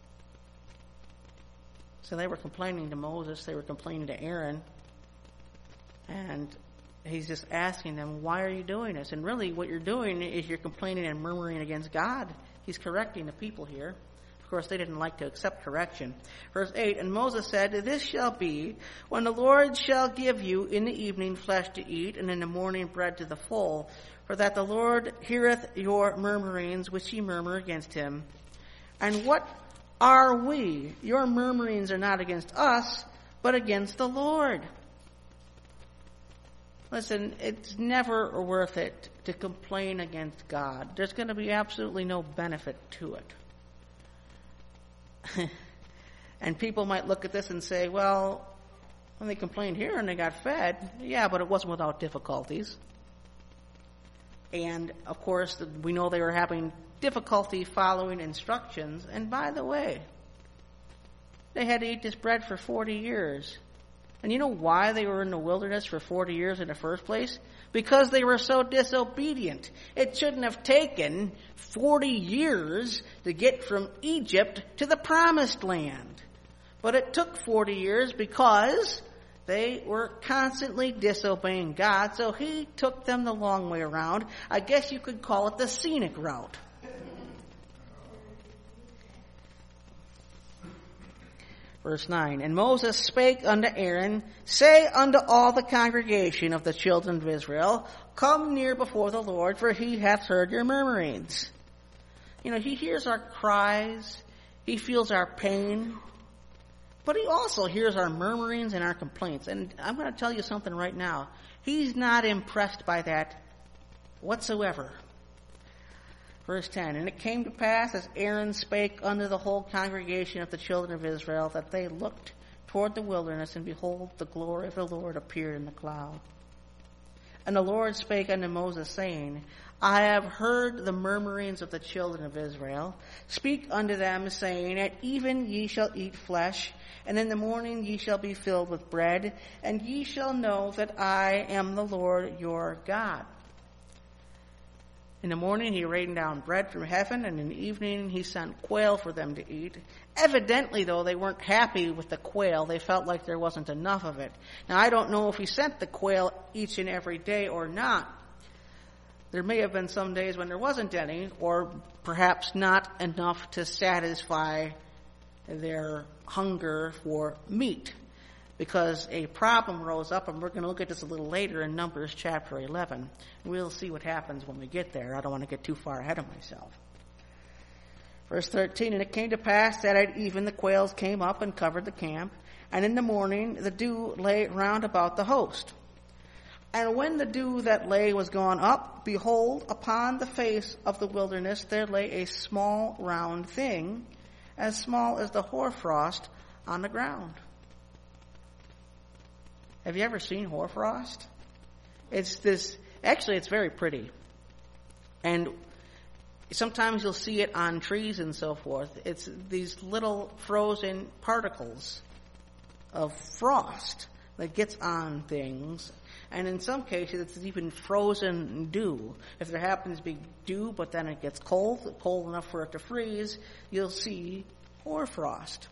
S1: So they were complaining to Moses, they were complaining to Aaron, and he's just asking them, why are you doing this? And really what you're doing is you're complaining and murmuring against God. He's correcting the people here. Of course, they didn't like to accept correction. Verse eight, And Moses said, This shall be, when the Lord shall give you in the evening flesh to eat, and in the morning bread to the full, for that the Lord heareth your murmurings which ye murmur against him. And what are we? Your murmurings are not against us, but against the Lord. Listen, it's never worth it to complain against God. There's going to be absolutely no benefit to it. And people might look at this and say, well, when they complained here and they got fed, yeah, but it wasn't without difficulties. And, of course, we know they were having difficulty following instructions. And by the way, they had to eat this bread for forty years. And you know why they were in the wilderness for forty years in the first place? Because they were so disobedient. It shouldn't have taken forty years to get from Egypt to the Promised Land. But it took forty years because they were constantly disobeying God, so he took them the long way around. I guess you could call it the scenic route. Verse nine, And Moses spake unto Aaron, Say unto all the congregation of the children of Israel, Come near before the Lord, for he hath heard your murmurings. You know, he hears our cries, he feels our pain, but he also hears our murmurings and our complaints. And I'm going to tell you something right now. He's not impressed by that whatsoever. Verse ten, and it came to pass as Aaron spake unto the whole congregation of the children of Israel, that they looked toward the wilderness, and behold, the glory of the Lord appeared in the cloud. And the Lord spake unto Moses, saying, I have heard the murmurings of the children of Israel. Speak unto them, saying, At even ye shall eat flesh, and in the morning ye shall be filled with bread, and ye shall know that I am the Lord your God. In the morning he rained down bread from heaven, and in the evening he sent quail for them to eat. Evidently, though, they weren't happy with the quail. They felt like there wasn't enough of it. Now, I don't know if he sent the quail each and every day or not. There may have been some days when there wasn't any, or perhaps not enough to satisfy their hunger for meat, because a problem rose up, and we're going to look at this a little later in Numbers chapter eleven. We'll see what happens when we get there. I don't want to get too far ahead of myself. Verse thirteen, and it came to pass that at even the quails came up and covered the camp, and in the morning the dew lay round about the host. And when the dew that lay was gone up, behold, upon the face of the wilderness there lay a small round thing, as small as the hoarfrost on the ground. Have you ever seen hoarfrost? It's this, actually it's very pretty. And sometimes you'll see it on trees and so forth. It's these little frozen particles of frost that gets on things. And in some cases, it's even frozen dew. If there happens to be dew, but then it gets cold, cold enough for it to freeze, you'll see hoarfrost.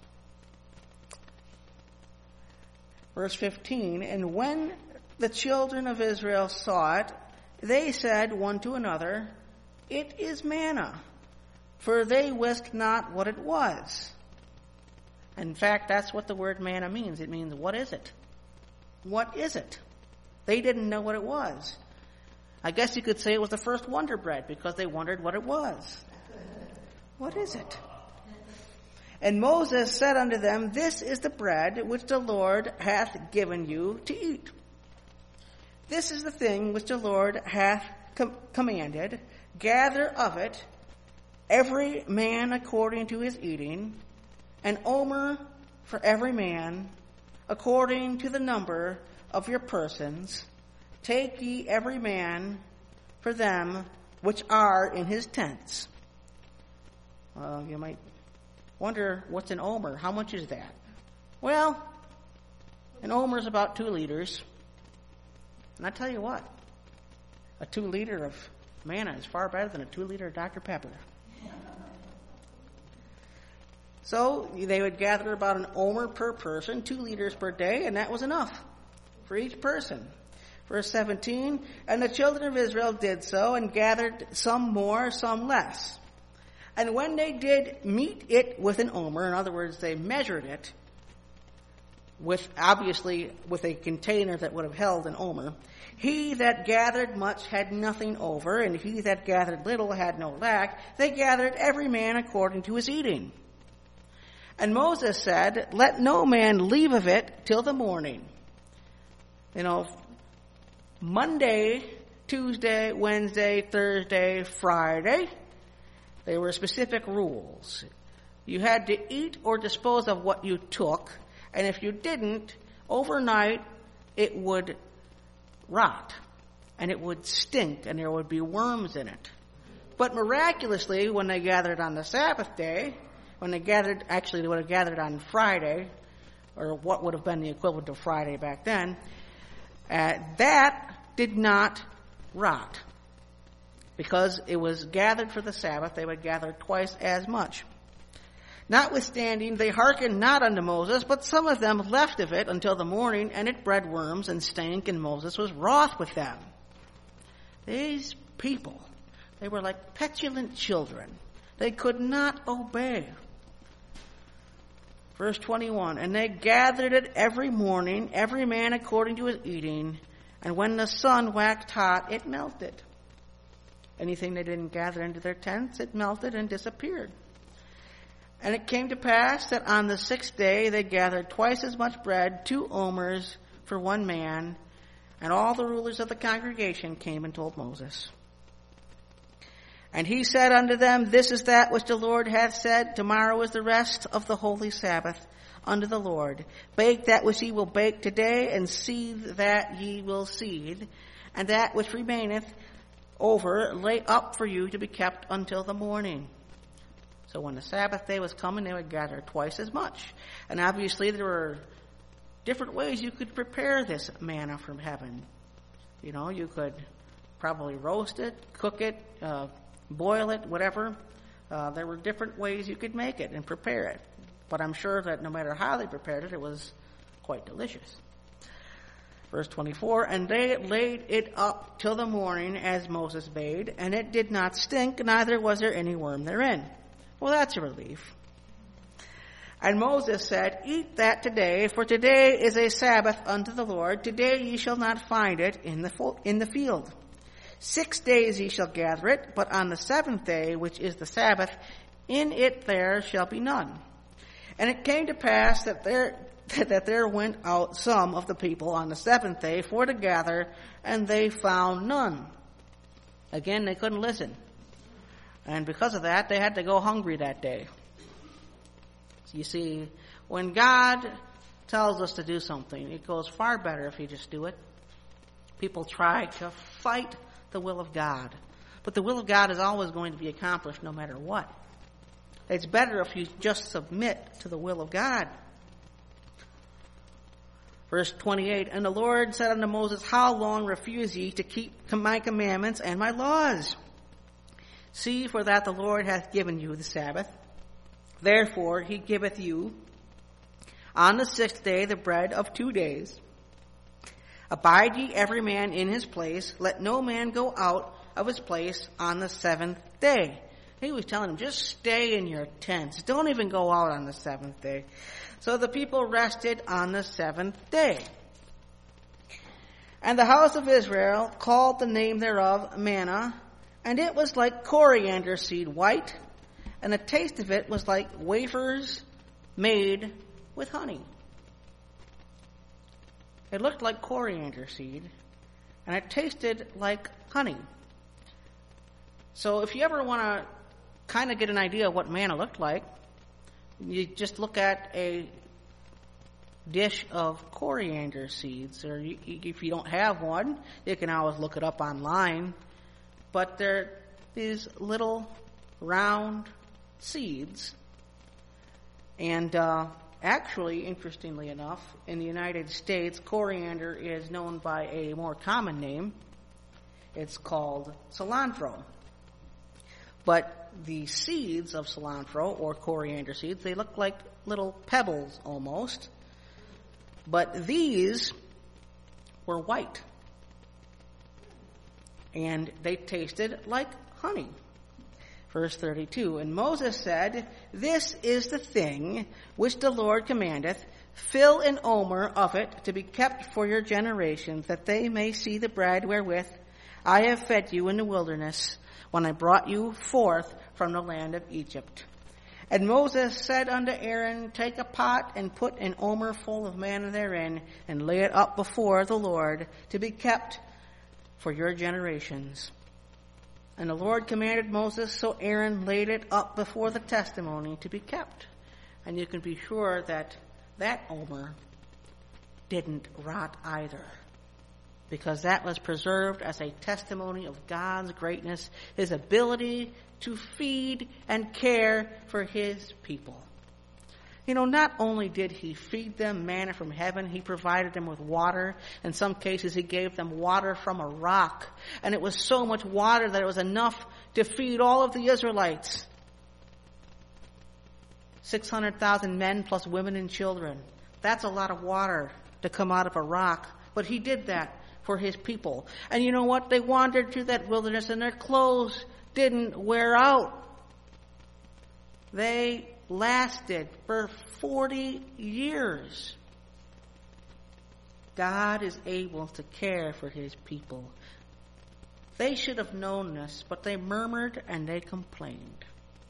S1: Verse fifteen, and when the children of Israel saw it, they said one to another, It is manna, for they wist not what it was. In fact, that's what the word manna means. It means, what is it? What is it? They didn't know what it was. I guess you could say it was the first Wonder Bread, because they wondered what it was. What is it? And Moses said unto them, This is the bread which the Lord hath given you to eat. This is the thing which the Lord hath com- commanded. Gather of it every man according to his eating, an omer for every man, according to the number of your persons. Take ye every man for them which are in his tents. Well, you might wonder, what's an omer? How much is that? Well, an omer is about two liters. And I tell you what, a two liter of manna is far better than a two liter of Doctor Pepper. So they would gather about an omer per person, two liters per day, and that was enough for each person. Verse seventeen, and the children of Israel did so, and gathered some more, some less. And when they did meet it with an omer, in other words, they measured it with, obviously, with a container that would have held an omer, he that gathered much had nothing over, and he that gathered little had no lack. They gathered every man according to his eating. And Moses said, Let no man leave of it till the morning. You know, Monday, Tuesday, Wednesday, Thursday, Friday, there were specific rules. You had to eat or dispose of what you took, and if you didn't, overnight it would rot, and it would stink, and there would be worms in it. But miraculously, when they gathered on the Sabbath day, when they gathered, actually they would have gathered on Friday, or what would have been the equivalent of Friday back then, uh, that did not rot. Because it was gathered for the Sabbath, they would gather twice as much. Notwithstanding, they hearkened not unto Moses, but some of them left of it until the morning, and it bred worms and stank, and Moses was wroth with them. These people, they were like petulant children. They could not obey. Verse twenty-one, and they gathered it every morning, every man according to his eating, and when the sun waxed hot, it melted. Anything they didn't gather into their tents, it melted and disappeared. And it came to pass that on the sixth day they gathered twice as much bread, two omers for one man, and all the rulers of the congregation came and told Moses. And he said unto them, This is that which the Lord hath said, Tomorrow is the rest of the holy Sabbath unto the Lord. Bake that which ye will bake today, and seethe that ye will seethe, and that which remaineth over lay up for you to be kept until the morning. So when the Sabbath day was coming, they would gather twice as much. And obviously there were different ways you could prepare this manna from heaven. You know, you could probably roast it, cook it, uh, boil it, whatever. Uh, there were different ways you could make it and prepare it. But I'm sure that no matter how they prepared it, it was quite delicious. Verse twenty-four, And they laid it up till the morning, as Moses bade, and it did not stink, neither was there any worm therein. Well, that's a relief. And Moses said, Eat that today, for today is a Sabbath unto the Lord. Today ye shall not find it in the fo- in the field. Six days ye shall gather it, but on the seventh day, which is the Sabbath, in it there shall be none. And it came to pass that there that there went out some of the people on the seventh day for to gather, and they found none. Again, they couldn't listen. And because of that, they had to go hungry that day. So you see, when God tells us to do something, it goes far better if you just do it. People try to fight the will of God. But the will of God is always going to be accomplished no matter what. It's better if you just submit to the will of God. Verse twenty-eight, And the Lord said unto Moses, How long refuse ye to keep my commandments and my laws? See, for that the Lord hath given you the Sabbath. Therefore he giveth you on the sixth day the bread of two days. Abide ye every man in his place. Let no man go out of his place on the seventh day. He was telling them, just stay in your tents. Don't even go out on the seventh day. So the people rested on the seventh day. And the house of Israel called the name thereof manna, and it was like coriander seed white, and the taste of it was like wafers made with honey. It looked like coriander seed, and it tasted like honey. So if you ever want to kind of get an idea of what manna looked like, you just look at a dish of coriander seeds, or you, if you don't have one, you can always look it up online. But they're these little round seeds. And uh, actually, interestingly enough, in the United States, coriander is known by a more common name. It's called cilantro. But the seeds of cilantro, or coriander seeds, they look like little pebbles almost. But these were white. And they tasted like honey. Verse thirty-two, And Moses said, This is the thing which the Lord commandeth. Fill an omer of it to be kept for your generations, that they may see the bread wherewith I have fed you in the wilderness, when I brought you forth from the land of Egypt. And Moses said unto Aaron, Take a pot and put an omer full of manna therein, and lay it up before the Lord to be kept for your generations. And the Lord commanded Moses, so Aaron laid it up before the testimony to be kept. And you can be sure that that omer didn't rot either, because that was preserved as a testimony of God's greatness, his ability to feed and care for his people. You know, not only did he feed them manna from heaven, he provided them with water. In some cases, he gave them water from a rock. And it was so much water that it was enough to feed all of the Israelites. six hundred thousand men plus women and children. That's a lot of water to come out of a rock. But he did that for his people. And you know what? They wandered through that wilderness and their clothes didn't wear out. They lasted for forty years. God is able to care for his people. They should have known this, but they murmured and they complained.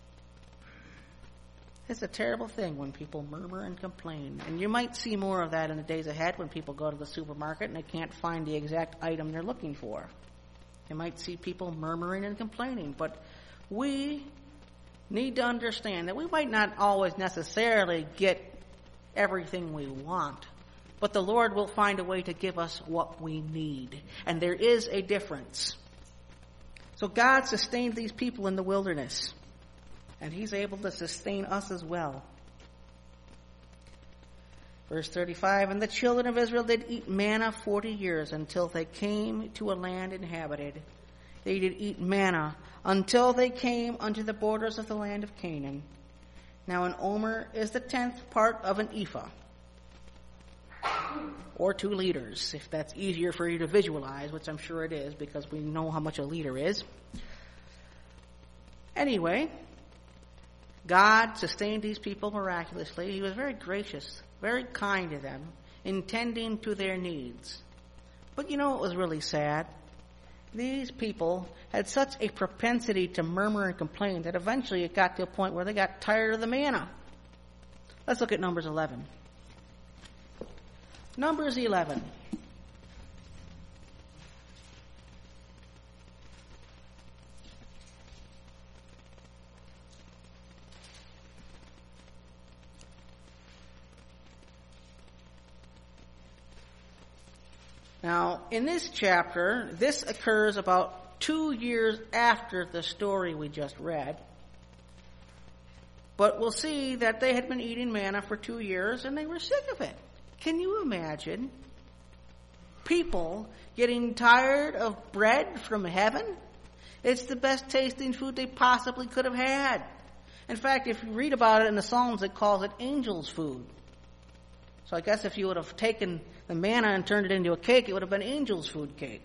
S1: It's a terrible thing when people murmur and complain. And you might see more of that in the days ahead when people go to the supermarket and they can't find the exact item they're looking for. You might see people murmuring and complaining. But we need to understand that we might not always necessarily get everything we want, but the Lord will find a way to give us what we need. And there is a difference. So God sustained these people in the wilderness, and He's able to sustain us as well. Verse thirty-five, and the children of Israel did eat manna forty years until they came to a land inhabited. They did eat manna until they came unto the borders of the land of Canaan. Now an omer is the tenth part of an ephah, or two liters, if that's easier for you to visualize, which I'm sure it is, because we know how much a liter is. Anyway, God sustained these people miraculously. He was very gracious, very kind to them, intending to their needs. But you know what was really sad? These people had such a propensity to murmur and complain that eventually it got to a point where they got tired of the manna. Let's look at Numbers eleven. Numbers eleven. Now, in this chapter, this occurs about two years after the story we just read. But we'll see that they had been eating manna for two years and they were sick of it. Can you imagine people getting tired of bread from heaven? It's the best tasting food they possibly could have had. In fact, if you read about it in the Psalms, it calls it angels' food. So I guess if you would have taken the manna and turned it into a cake, it would have been angels' food cake.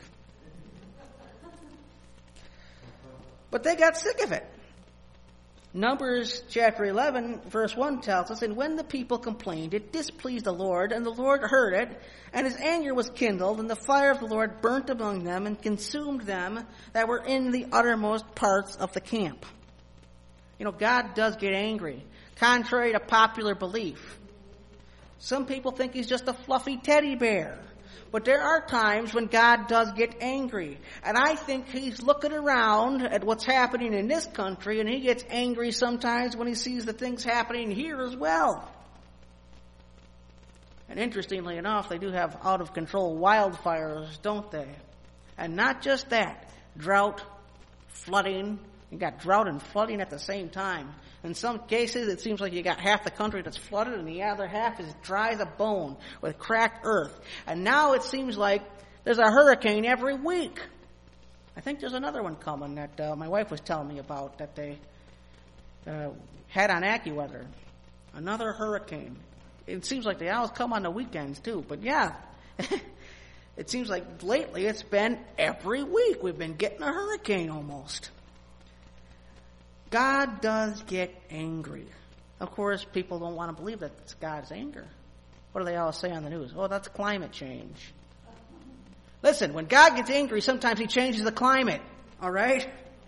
S1: But they got sick of it. Numbers chapter eleven, verse one tells us, and when the people complained, it displeased the Lord, and the Lord heard it, and His anger was kindled, and the fire of the Lord burnt among them and consumed them that were in the uttermost parts of the camp. You know, God does get angry, contrary to popular belief. Some people think He's just a fluffy teddy bear. But there are times when God does get angry. And I think He's looking around at what's happening in this country, and He gets angry sometimes when He sees the things happening here as well. And interestingly enough, they do have out-of-control wildfires, don't they? And not just that. Drought, flooding. You got drought and flooding at the same time. In some cases, it seems like you got half the country that's flooded and the other half is dry as a bone with cracked earth. And now it seems like there's a hurricane every week. I think there's another one coming that uh, my wife was telling me about that they uh, had on AccuWeather. Another hurricane. It seems like they always come on the weekends too. But yeah, it seems like lately it's been every week we've been getting a hurricane almost. God does get angry. Of course, people don't want to believe that it's God's anger. What do they always say on the news? Oh, that's climate change. Listen, when God gets angry, sometimes He changes the climate. All right?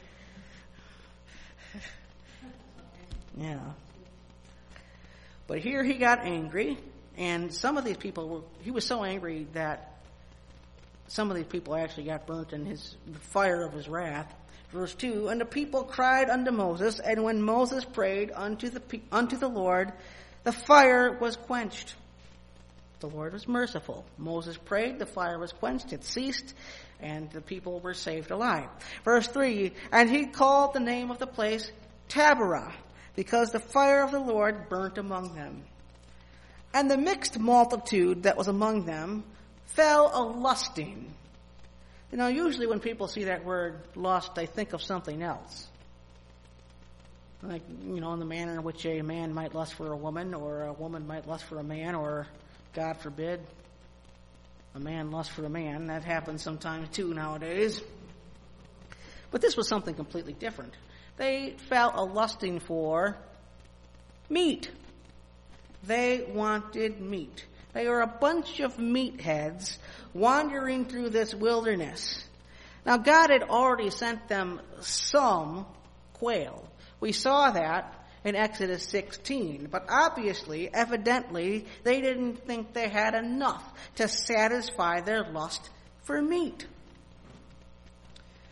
S1: Yeah. But here He got angry, and some of these people were, He was so angry that some of these people actually got burnt in his the fire of His wrath. Verse two, and the people cried unto Moses, and when Moses prayed unto the unto the Lord, the fire was quenched. The Lord was merciful. Moses prayed, the fire was quenched, it ceased, and the people were saved alive. Verse three, and he called the name of the place Taberah, because the fire of the Lord burnt among them. And the mixed multitude that was among them fell a-lusting. You know, usually when people see that word lust, they think of something else. Like, you know, in the manner in which a man might lust for a woman, or a woman might lust for a man, or, God forbid, a man lust for a man. That happens sometimes too nowadays. But this was something completely different. They fell a-lusting for meat. They wanted meat. They are a bunch of meatheads wandering through this wilderness. Now, God had already sent them some quail. We saw that in Exodus sixteen. But obviously, evidently, they didn't think they had enough to satisfy their lust for meat.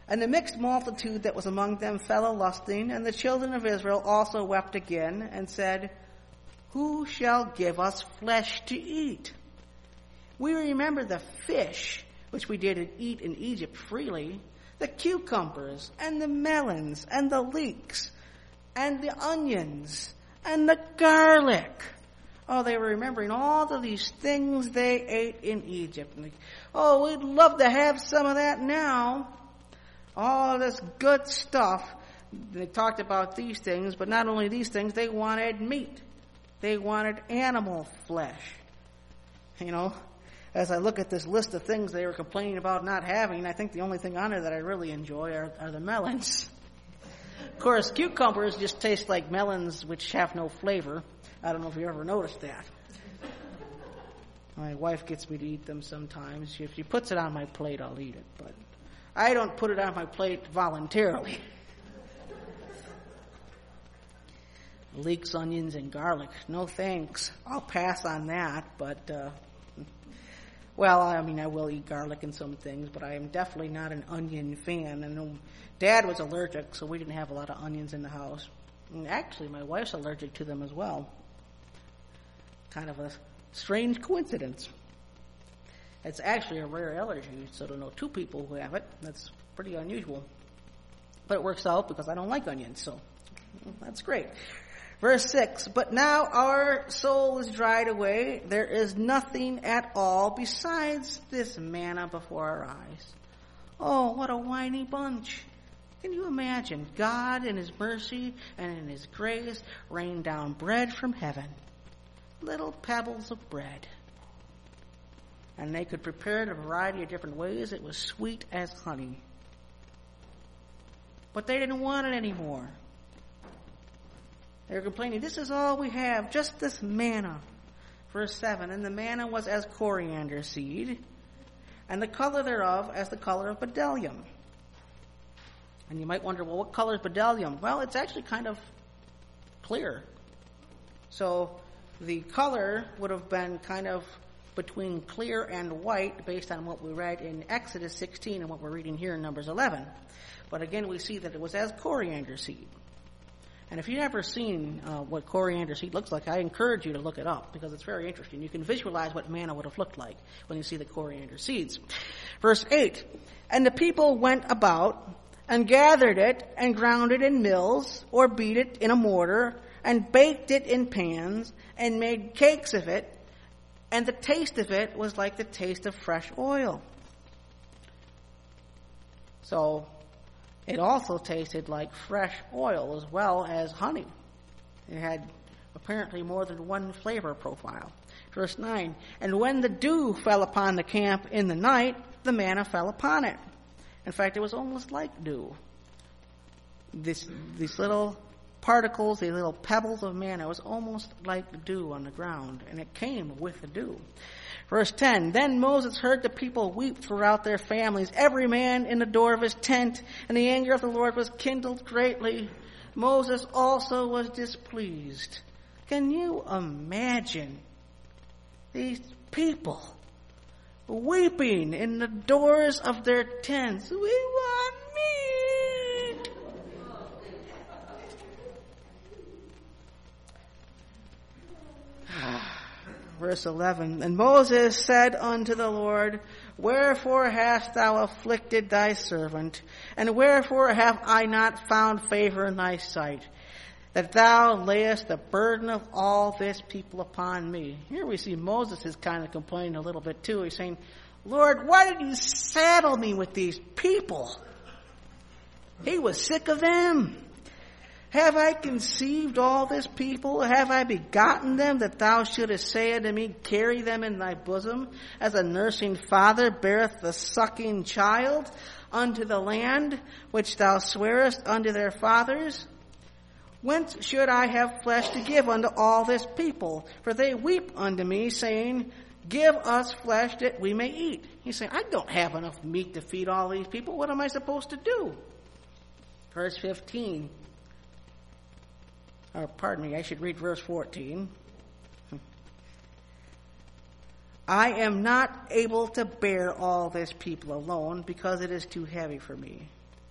S2: And the mixed multitude that was among them fell a-lusting, and the children of Israel also wept again, and said, Who shall give us flesh to eat? We remember the fish, which we did eat in Egypt freely, the cucumbers, and the melons, and the leeks, and the onions, and the garlic. Oh, they were remembering all of these things they ate in Egypt. And they, oh, we'd love to have some of that now. All this good stuff. They talked about these things, but not only these things, they wanted meat. They wanted animal flesh. You know, as I look at this list of things they were complaining about not having, I think the only thing on there that I really enjoy are, are the melons. Of course, cucumbers just taste like melons, which have no flavor. I don't know if you ever noticed that. My wife gets me to eat them sometimes. If she puts it on my plate, I'll eat it. But I don't put it on my plate voluntarily. Leeks, onions, and garlic. No thanks. I'll pass on that. But, uh, well, I mean, I will eat garlic and some things, but I am definitely not an onion fan. And Dad was allergic, so we didn't have a lot of onions in the house. And actually, my wife's allergic to them as well. Kind of a strange coincidence. It's actually a rare allergy, so to know two people who have it, that's pretty unusual. But it works out because I don't like onions, so that's great. Verse six, But now our soul is dried away. There is nothing at all besides this manna before our eyes. Oh, what a whiny bunch. Can you imagine? God in His mercy and in His grace rained down bread from heaven. Little pebbles of bread. And they could prepare it a variety of different ways. It was sweet as honey. But they didn't want it anymore. They were complaining, this is all we have, just this manna. Verse seven, And the manna was as coriander seed, and the color thereof as the color of bdellium. And you might wonder, well, what color is bdellium? Well, it's actually kind of clear. So the color would have been kind of between clear and white based on what we read in Exodus sixteen and what we're reading here in Numbers eleven. But again, we see that it was as coriander seed. And if you've never seen uh, what coriander seed looks like, I encourage you to look it up because it's very interesting. You can visualize what manna would have looked like when you see the coriander seeds. Verse eight, And the people went about and gathered it and ground it in mills or beat it in a mortar and baked it in pans and made cakes of it, and the taste of it was like the taste of fresh oil. So it also tasted like fresh oil as well as honey. It had apparently more than one flavor profile. Verse nine, And when the dew fell upon the camp in the night, the manna fell upon it. In fact, it was almost like dew. This, these little particles, these little pebbles of manna, was almost like dew on the ground, and it came with the dew. Verse ten, Then Moses heard the people weep throughout their families, every man in the door of his tent, and the anger of the Lord was kindled greatly. Moses also was displeased. Can you imagine these people weeping in the doors of their tents? We want meat. Verse eleven, And Moses said unto the Lord, Wherefore hast thou afflicted thy servant? And wherefore have I not found favor in thy sight, that thou layest the burden of all this people upon me? Here we see Moses is kind of complaining a little bit too. He's saying, Lord, why did you saddle me with these people? He was sick of them. Have I conceived all this people? Have I begotten them, that thou shouldest say unto me, Carry them in thy bosom, as a nursing father beareth the sucking child unto the land which thou swearest unto their fathers? Whence should I have flesh to give unto all this people? For they weep unto me, saying, Give us flesh that we may eat. He's saying, I don't have enough meat to feed all these people. What am I supposed to do? Verse fifteen. Or, pardon me, I should read verse fourteen. I am not able to bear all this people alone, because it is too heavy for me.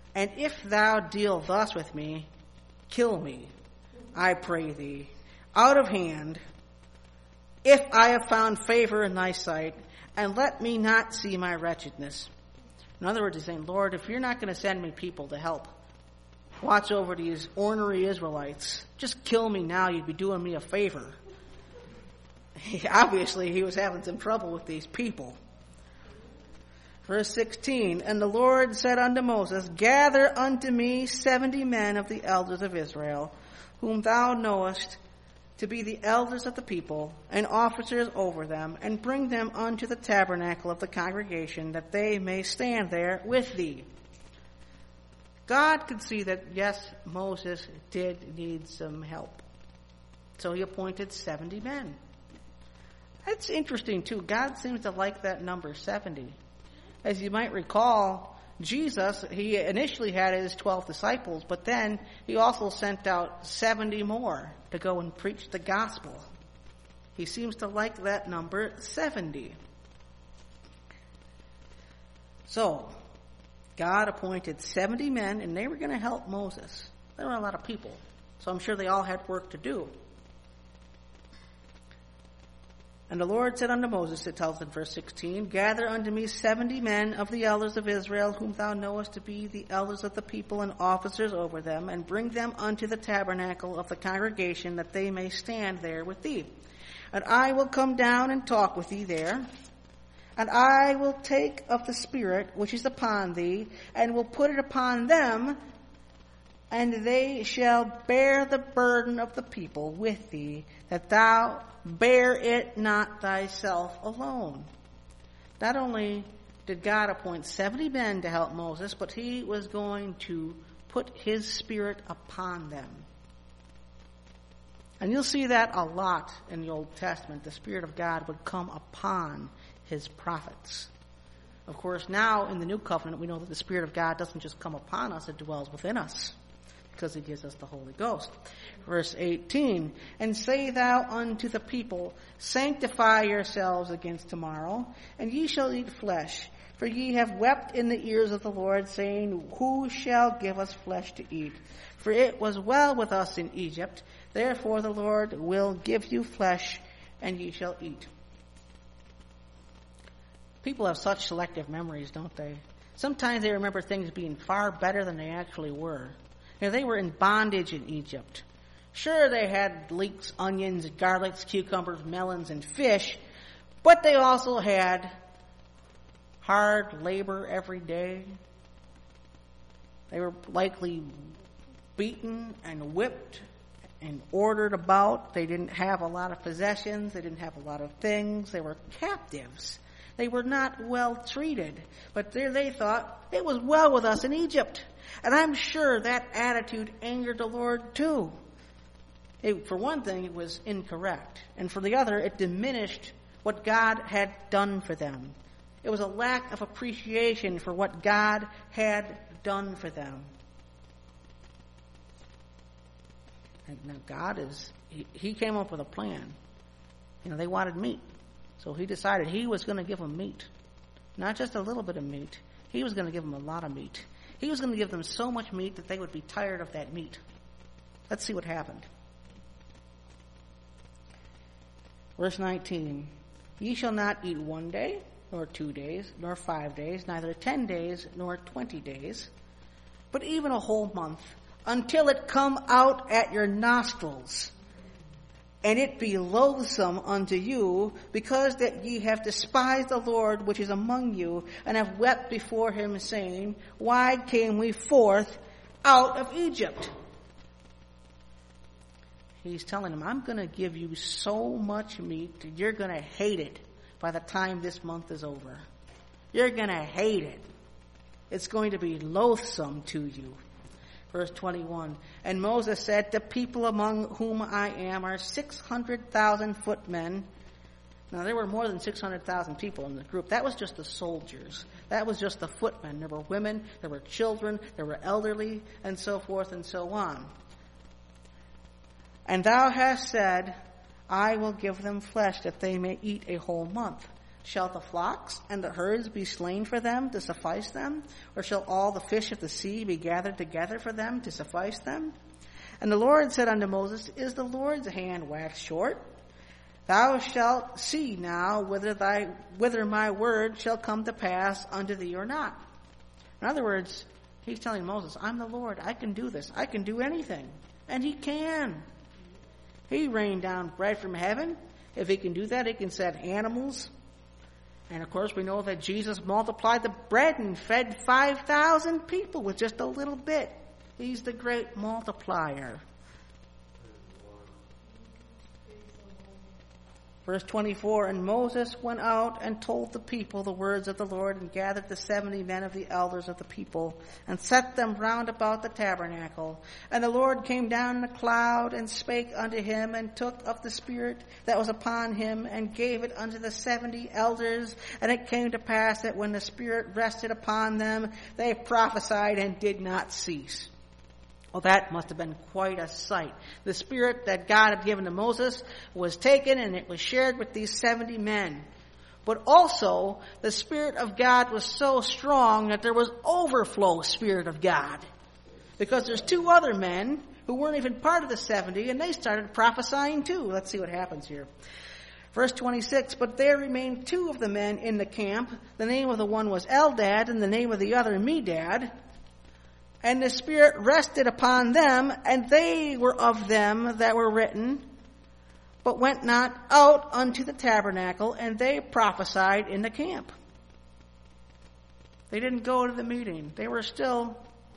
S2: And if thou deal thus with me, kill me, I pray thee, out of hand, if I have found favor in thy sight, and let me not see my wretchedness. In other words, he's saying, Lord, if you're not going to send me people to help watch over these ornery Israelites, just kill me now, you'd be doing me a favor. He, obviously, he was having some trouble with these people. Verse sixteen, and the Lord said unto Moses, gather unto me seventy men of the elders of Israel, whom thou knowest to be the elders of the people, and officers over them, and bring them unto the tabernacle of the congregation, that they may stand there with thee. God could see that, yes, Moses did need some help. So he appointed seventy men. That's interesting, too. God seems to like that number, seventy. As you might recall, Jesus, he initially had his twelve disciples, but then he also sent out seventy more to go and preach the gospel. He seems to like that number, seventy. So, God appointed seventy men, and they were going to help Moses. There were a lot of people, so I'm sure they all had work to do. And the Lord said unto Moses, it tells in verse sixteen, gather unto me seventy men of the elders of Israel, whom thou knowest to be the elders of the people and officers over them, and bring them unto the tabernacle of the congregation, that they may stand there with thee. And I will come down and talk with thee there. And I will take of the Spirit which is upon thee, and will put it upon them, and they shall bear the burden of the people with thee, that thou bear it not thyself alone. Not only did God appoint seventy men to help Moses, but he was going to put his Spirit upon them. And you'll see that a lot in the Old Testament. The Spirit of God would come upon his prophets. Of course, now in the New Covenant, we know that the Spirit of God doesn't just come upon us, it dwells within us, because he gives us the Holy Ghost. Verse eighteen, and say thou unto the people, sanctify yourselves against tomorrow, and ye shall eat flesh. For ye have wept in the ears of the Lord, saying, who shall give us flesh to eat? For it was well with us in Egypt. Therefore the Lord will give you flesh, and ye shall eat. People have such selective memories, don't they? Sometimes they remember things being far better than they actually were. You know, they were in bondage in Egypt. Sure, they had leeks, onions, garlics, cucumbers, melons, and fish, but they also had hard labor every day. They were likely beaten and whipped and ordered about. They didn't have a lot of possessions. They didn't have a lot of things. They were captives. They were not well treated. But there they thought, it was well with us in Egypt. And I'm sure that attitude angered the Lord too. It, for one thing, it was incorrect. And for the other, it diminished what God had done for them. It was a lack of appreciation for what God had done for them. And now God is, he, he came up with a plan. You know, they wanted meat. So he decided he was going to give them meat. Not just a little bit of meat. He was going to give them a lot of meat. He was going to give them so much meat that they would be tired of that meat. Let's see what happened. Verse nineteen. Ye shall not eat one day, nor two days, nor five days, neither ten days, nor twenty days, but even a whole month, until it come out at your nostrils, and it be loathsome unto you, because that ye have despised the Lord which is among you, and have wept before him, saying, why came we forth out of Egypt? He's telling them, I'm going to give you so much meat that you're going to hate it by the time this month is over. You're going to hate it. It's going to be loathsome to you. Verse twenty-one, and Moses said, the people among whom I am are six hundred thousand footmen. Now, there were more than six hundred thousand people in the group. That was just the soldiers. That was just the footmen. There were women, there were children, there were elderly, and so forth and so on. And thou hast said, I will give them flesh that they may eat a whole month. Shall the flocks and the herds be slain for them to suffice them? Or shall all the fish of the sea be gathered together for them to suffice them? And the Lord said unto Moses, Is the Lord's hand waxed short? Thou shalt see now whether thy whether my word shall come to pass unto thee or not. In other words, he's telling Moses, I'm the Lord. I can do this. I can do anything. And he can. He rained down bread from heaven. If he can do that, he can send animals. And of course, we know that Jesus multiplied the bread and fed five thousand people with just a little bit. He's the great multiplier. Verse twenty-four, And Moses went out and told the people the words of the Lord, and gathered the seventy men of the elders of the people, and set them round about the tabernacle. And the Lord came down in a cloud, and spake unto him, and took of the Spirit that was upon him, and gave it unto the seventy elders. And it came to pass that when the Spirit rested upon them, they prophesied and did not cease. Well, that must have been quite a sight. The Spirit that God had given to Moses was taken and it was shared with these seventy men. But also, the Spirit of God was so strong that there was overflow Spirit of God. Because there's two other men who weren't even part of the seventy, and they started prophesying too. Let's see what happens here. Verse twenty-six, But there remained two of the men in the camp. The name of the one was Eldad, and the name of the other Medad. And the Spirit rested upon them, and they were of them that were written, but went not out unto the tabernacle, and they prophesied in the camp. They didn't go to the meeting. They were still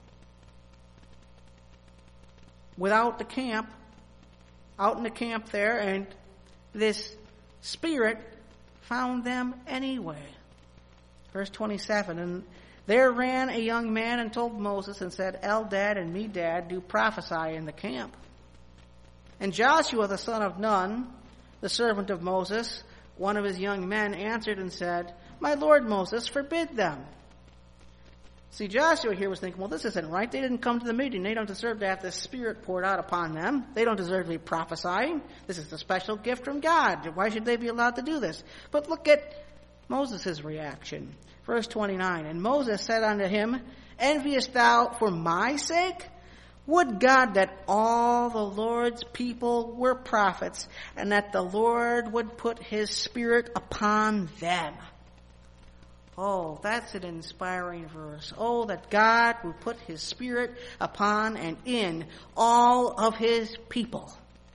S2: without the camp, out in the camp there, and this Spirit found them anyway. Verse twenty-seven, And there ran a young man and told Moses and said, Eldad and Medad do prophesy in the camp. And Joshua the son of Nun, the servant of Moses, one of his young men, answered and said, My lord Moses, forbid them. See, Joshua here was thinking, well, this isn't right. They didn't come to the meeting. They don't deserve to have the Spirit poured out upon them. They don't deserve to be prophesying. This is a special gift from God. Why should they be allowed to do this? But look at Moses' reaction. Verse twenty-nine, And Moses said unto him, Enviest thou for my sake? Would God that all the Lord's people were prophets, and that the Lord would put his Spirit upon them. Oh, that's an inspiring verse. Oh, that God would put his Spirit upon and in all of his people.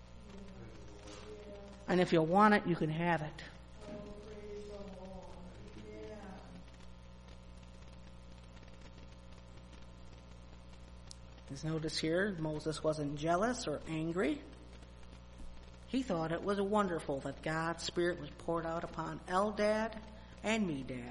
S2: And if you want it, you can have it. As notice here, Moses wasn't jealous or angry. He thought it was wonderful that God's Spirit was poured out upon Eldad and Medad.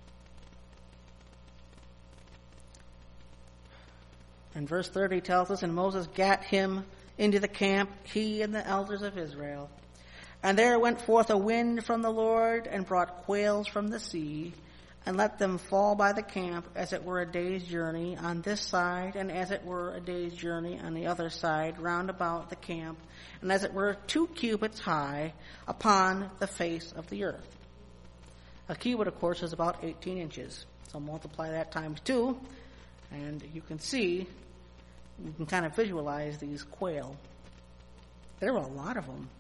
S2: And verse thirty tells us, And Moses gat him into the camp, he and the elders of Israel. And there went forth a wind from the Lord, and brought quails from the sea, and let them fall by the camp, as it were a day's journey on this side, and as it were a day's journey on the other side, round about the camp, and as it were two cubits high upon the face of the earth. A cubit, of course, is about eighteen inches. So multiply that times two, and you can see, you can kind of visualize these quail. There were a lot of them.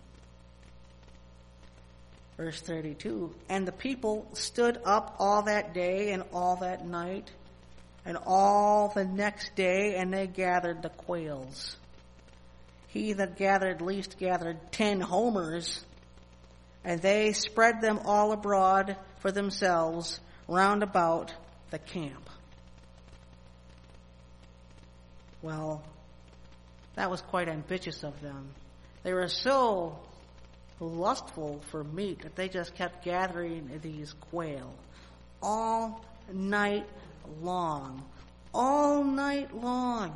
S2: Verse thirty-two, And the people stood up all that day and all that night and all the next day, and they gathered the quails. He that gathered least gathered ten homers, and they spread them all abroad for themselves round about the camp. Well, that was quite ambitious of them. They were so lustful for meat that they just kept gathering these quail all night long. All night long.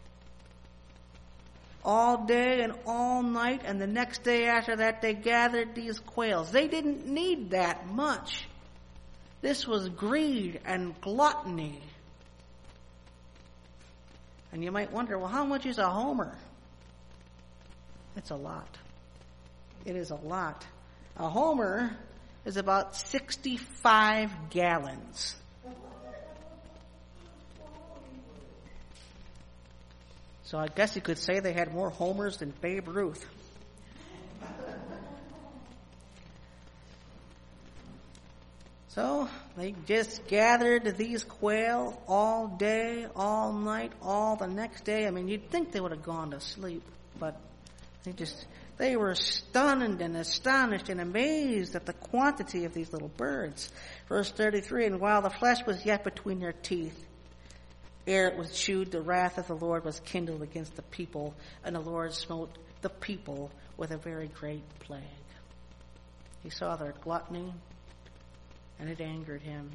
S2: All day and all night, and the next day after that they gathered these quails. They didn't need that much. This was greed and gluttony. And you might wonder, well, how much is a homer? It's a lot. It is a lot. A homer is about sixty-five gallons. So I guess you could say they had more homers than Babe Ruth. So they just gathered these quail all day, all night, all the next day. I mean, you'd think they would have gone to sleep, but they just, they were stunned and astonished and amazed at the quantity of these little birds. Verse thirty-three, and while the flesh was yet between their teeth, ere it was chewed, the wrath of the Lord was kindled against the people, and the Lord smote the people with a very great plague. He saw their gluttony, and it angered him.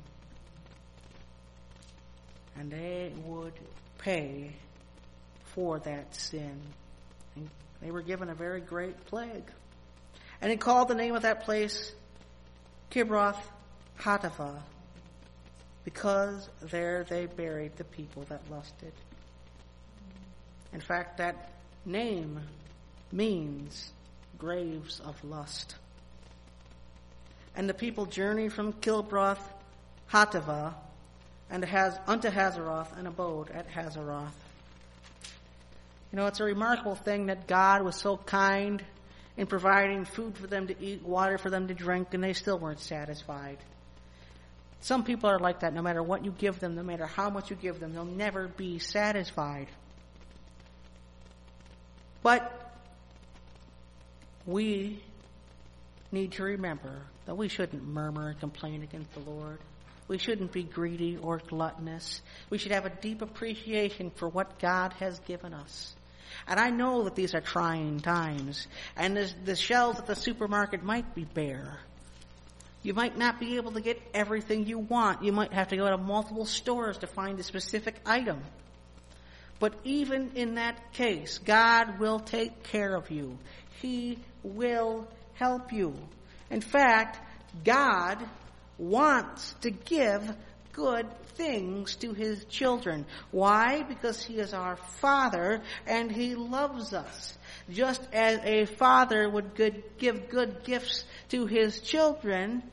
S2: And they would pay for that sin. And they were given a very great plague. And he called the name of that place Kibroth Hattaavah, because there they buried the people that lusted. In fact, that name means graves of lust. And the people journeyed from Kibroth Hattaavah and has, unto Hazeroth and abode at Hazeroth. You know, it's a remarkable thing that God was so kind in providing food for them to eat, water for them to drink, and they still weren't satisfied. Some people are like that. No matter what you give them, no matter how much you give them, they'll never be satisfied. But we need to remember that we shouldn't murmur and complain against the Lord. We shouldn't be greedy or gluttonous. We should have a deep appreciation for what God has given us. And I know that these are trying times, and the, the shelves at the supermarket might be bare. You might not be able to get everything you want. You might have to go to multiple stores to find a specific item. But even in that case, God will take care of you. He will help you. In fact, God wants to give good things to his children. Why? Because he is our Father and he loves us. Just as a father would good, give good gifts to his children,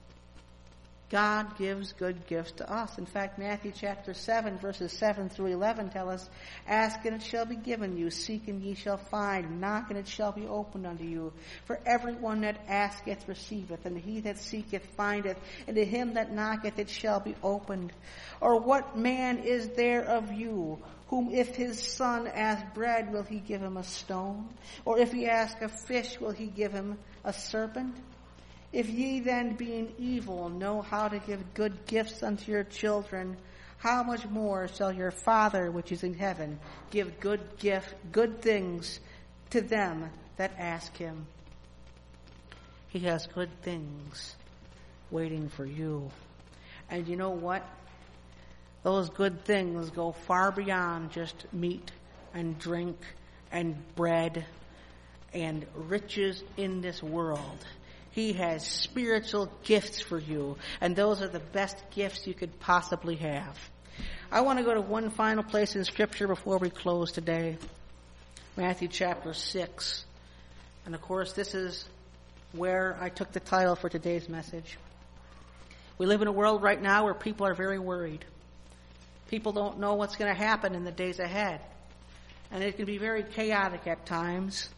S2: God gives good gifts to us. In fact, Matthew chapter seven, verses seven through eleven tell us, ask and it shall be given you, seek and ye shall find, knock and it shall be opened unto you. For everyone that asketh receiveth, and he that seeketh findeth, and to him that knocketh it shall be opened. Or what man is there of you, whom if his son ask bread, will he give him a stone? Or if he ask a fish, will he give him a serpent? If ye then, being evil, know how to give good gifts unto your children, how much more shall your Father which is in heaven give good gift, good things to them that ask him? He has good things waiting for you. And you know what? Those good things go far beyond just meat and drink and bread and riches in this world. He has spiritual gifts for you, and those are the best gifts you could possibly have. I want to go to one final place in Scripture before we close today. Matthew chapter six. And of course, this is where I took the title for today's message. We live in a world right now where people are very worried. People don't know what's going to happen in the days ahead. And it can be very chaotic at times.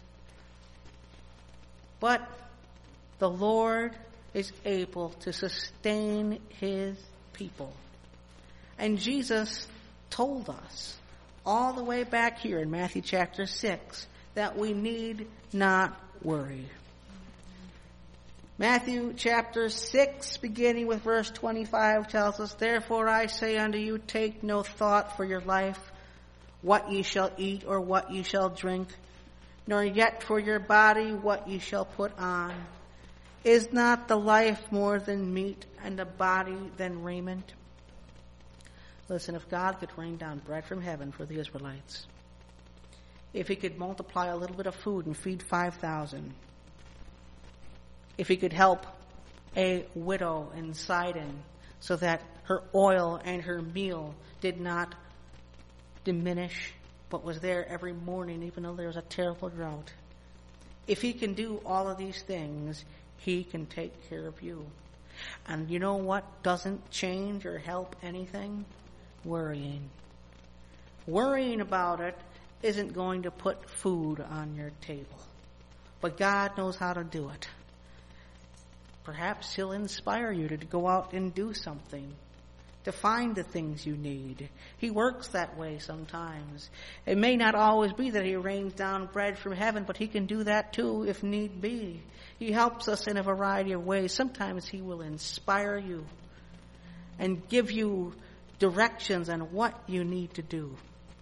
S2: But the Lord is able to sustain his people. And Jesus told us all the way back here in Matthew chapter six that we need not worry. Matthew chapter six, beginning with verse twenty-five, tells us, therefore I say unto you, take no thought for your life, what ye shall eat or what ye shall drink, nor yet for your body what ye shall put on. Is not the life more than meat, and the body than raiment? Listen, if God could rain down bread from heaven for the Israelites, if he could multiply a little bit of food and feed five thousand, if he could help a widow in Sidon so that her oil and her meal did not diminish, but was there every morning even though there was a terrible drought, if he can do all of these things, He can take care of you. And you know what doesn't change or help anything? Worrying. Worrying about it isn't going to put food on your table. But God knows how to do it. Perhaps He'll inspire you to go out and do something, to find the things you need. He works that way sometimes. It may not always be that He rains down bread from heaven, but He can do that too if need be. He helps us in a variety of ways. Sometimes He will inspire you and give you directions on what you need to do.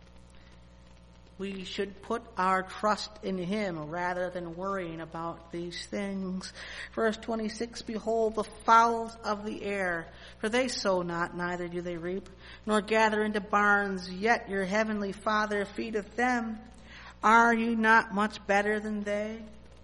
S2: We should put our trust in Him rather than worrying about these things. Verse twenty-six, behold the fowls of the air, for they sow not, neither do they reap, nor gather into barns, yet your heavenly Father feedeth them. Are you not much better than they?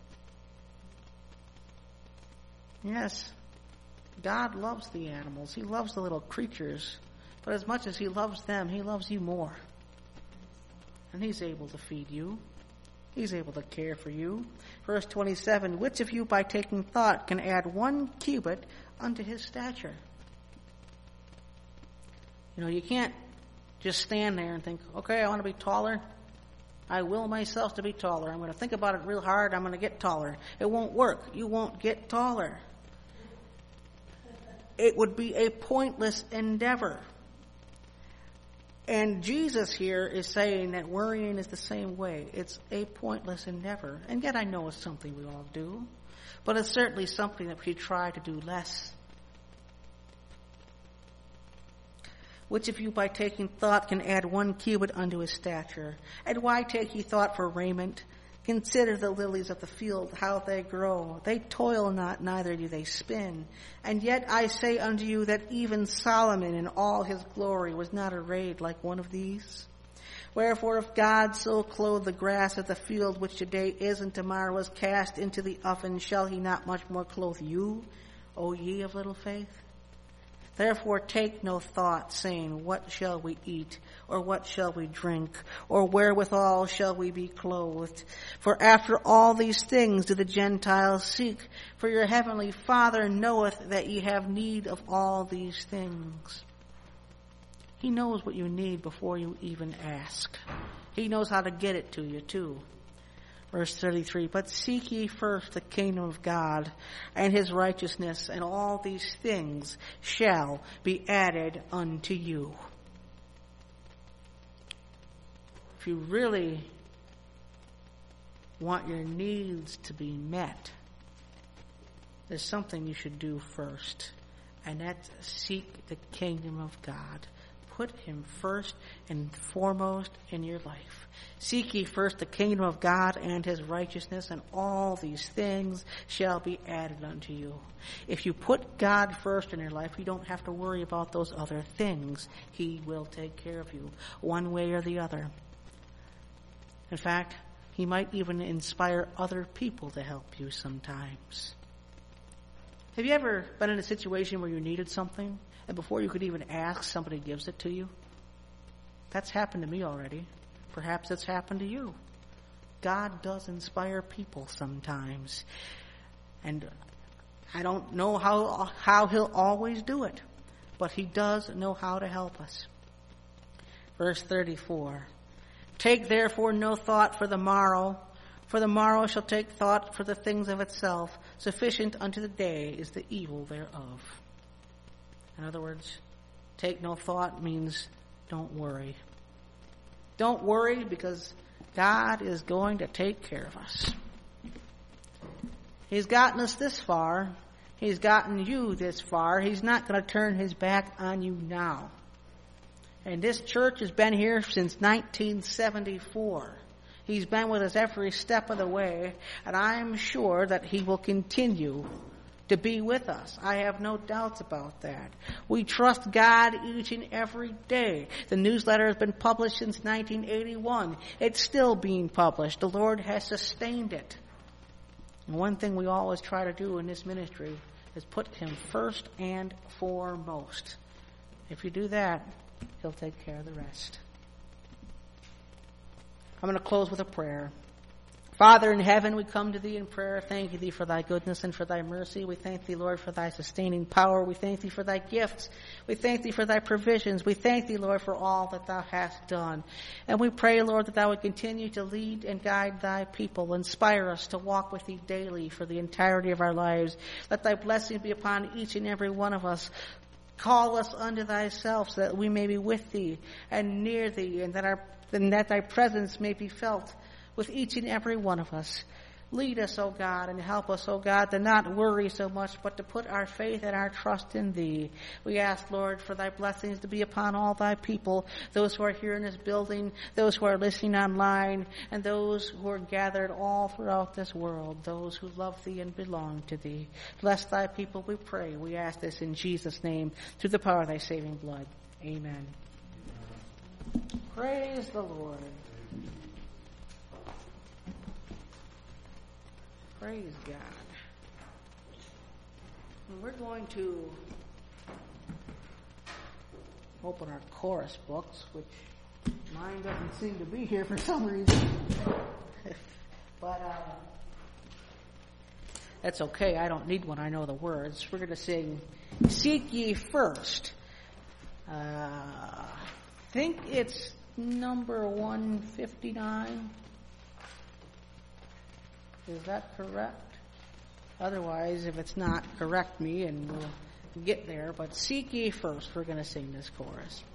S2: Yes, God loves the animals. He loves the little creatures. But as much as He loves them, He loves you more. And He's able to feed you. He's able to care for you. Verse twenty-seven, which of you by taking thought can add one cubit unto his stature? You know, you can't just stand there and think, okay, I want to be taller. I will myself to be taller. I'm going to think about it real hard. I'm going to get taller. It won't work. You won't get taller. It would be a pointless endeavor. And Jesus here is saying that worrying is the same way. It's a pointless endeavor. And yet I know it's something we all do. But it's certainly something that we try to do less. Which of you by taking thought can add one cubit unto his stature? And why take ye thought for raiment? Consider the lilies of the field, how they grow. They toil not, neither do they spin. And yet I say unto you that even Solomon in all his glory was not arrayed like one of these. Wherefore if God so clothe the grass of the field, which today is and tomorrow is cast into the oven, shall He not much more clothe you, O ye of little faith? Therefore take no thought, saying, what shall we eat, or what shall we drink, or wherewithal shall we be clothed? For after all these things do the Gentiles seek. For your heavenly Father knoweth that ye have need of all these things. He knows what you need before you even ask. He knows how to get it to you too. Verse thirty-three, but seek ye first the kingdom of God and His righteousness, and all these things shall be added unto you. If you really want your needs to be met, there's something you should do first, and that's seek the kingdom of God. Put Him first and foremost in your life. Seek ye first the kingdom of God and His righteousness, and all these things shall be added unto you. If you put God first in your life, you don't have to worry about those other things. He will take care of you, one way or the other. In fact, He might even inspire other people to help you sometimes. Have you ever been in a situation where you needed something, and before you could even ask, somebody gives it to you? That's happened to me already. Perhaps it's happened to you. God does inspire people sometimes. And I don't know how, how He'll always do it, but He does know how to help us. Verse thirty-four, take therefore no thought for the morrow, for the morrow shall take thought for the things of itself. Sufficient unto the day is the evil thereof. In other words, take no thought means don't worry. Don't worry, because God is going to take care of us. He's gotten us this far. He's gotten you this far. He's not going to turn His back on you now. And this church has been here since nineteen seventy-four. He's been with us every step of the way, and I'm sure that He will continue to be with us. I have no doubts about that. We trust God each and every day. The newsletter has been published since nineteen eighty-one. It's still being published. The Lord has sustained it. And one thing we always try to do in this ministry is put Him first and foremost. If you do that, He'll take care of the rest. I'm going to close with a prayer. Father in heaven, we come to thee in prayer. Thank thee for thy goodness and for thy mercy. We thank thee, Lord, for thy sustaining power. We thank thee for thy gifts. We thank thee for thy provisions. We thank thee, Lord, for all that thou hast done. And we pray, Lord, that thou would continue to lead and guide thy people. Inspire us to walk with thee daily for the entirety of our lives. Let thy blessing be upon each and every one of us. Call us unto thyself so that we may be with thee and near thee, and that our and that thy presence may be felt with each and every one of us. Lead us, O God, and help us, O God, to not worry so much, but to put our faith and our trust in thee. We ask, Lord, for thy blessings to be upon all thy people, those who are here in this building, those who are listening online, and those who are gathered all throughout this world, those who love thee and belong to thee. Bless thy people, we pray. We ask this in Jesus' name, through the power of thy saving blood. Amen. Praise the Lord. Praise God. And we're going to open our chorus books, which mine doesn't seem to be here for some reason. But uh, that's okay. I don't need one. I know the words. We're going to sing Seek Ye First. Uh, I think it's number one fifty-nine. Is that correct? Otherwise, if it's not, correct me and we'll get there. But seek ye first. We're going to sing this chorus.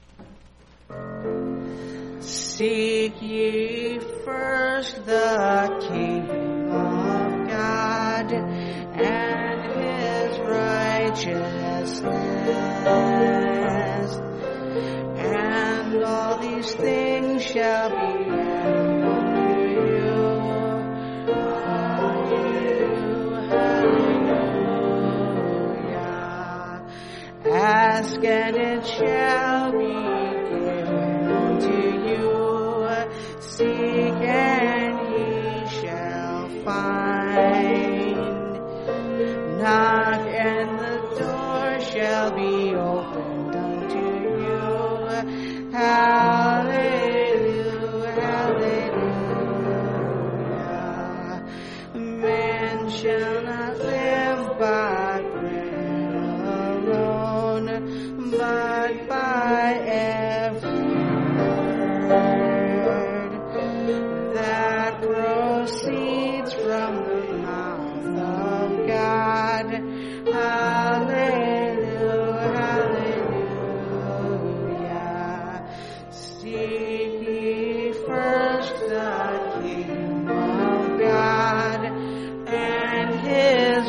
S2: Seek ye first the kingdom of God and his righteousness, and all these things shall be added unto you. Ask and it shall be given unto you. Seek and ye shall find. Knock and the door shall be opened unto you. Hallelujah, hallelujah. Man shall not live by bread alone, but by every word that proceeds from the mouth of God. Hallelujah, hallelujah. Seek ye first the kingdom of God and his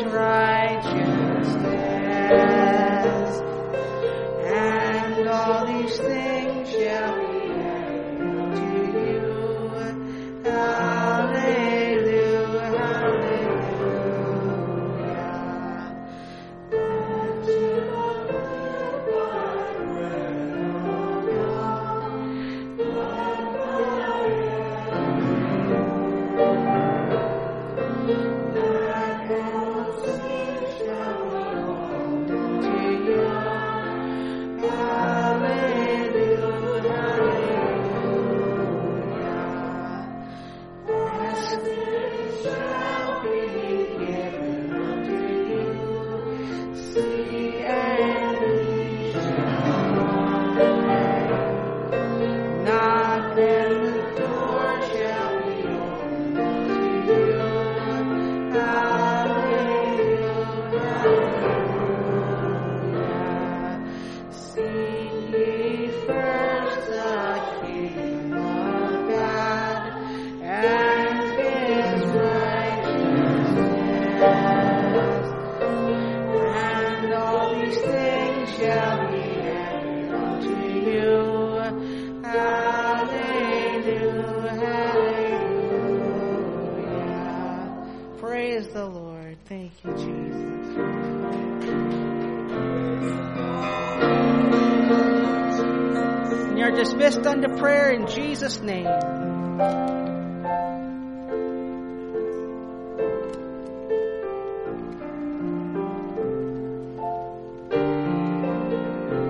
S2: righteousness, and all these things shall be added unto you. Hallelujah, hallelujah. And you live by bread alone, but by that all things shall be opened unto you. Hallelujah, hallelujah. Ask and it shall be given unto you. Seek and ye shall find. Knock and the door shall be opened unto you. Hallelujah, hallelujah. Seek ye first the kingdom of God and his righteousness, and all these things shall be added unto you. Hallelujah, hallelujah. Praise the Lord. Thank you, Jesus. You're dismissed unto prayer in Jesus' name.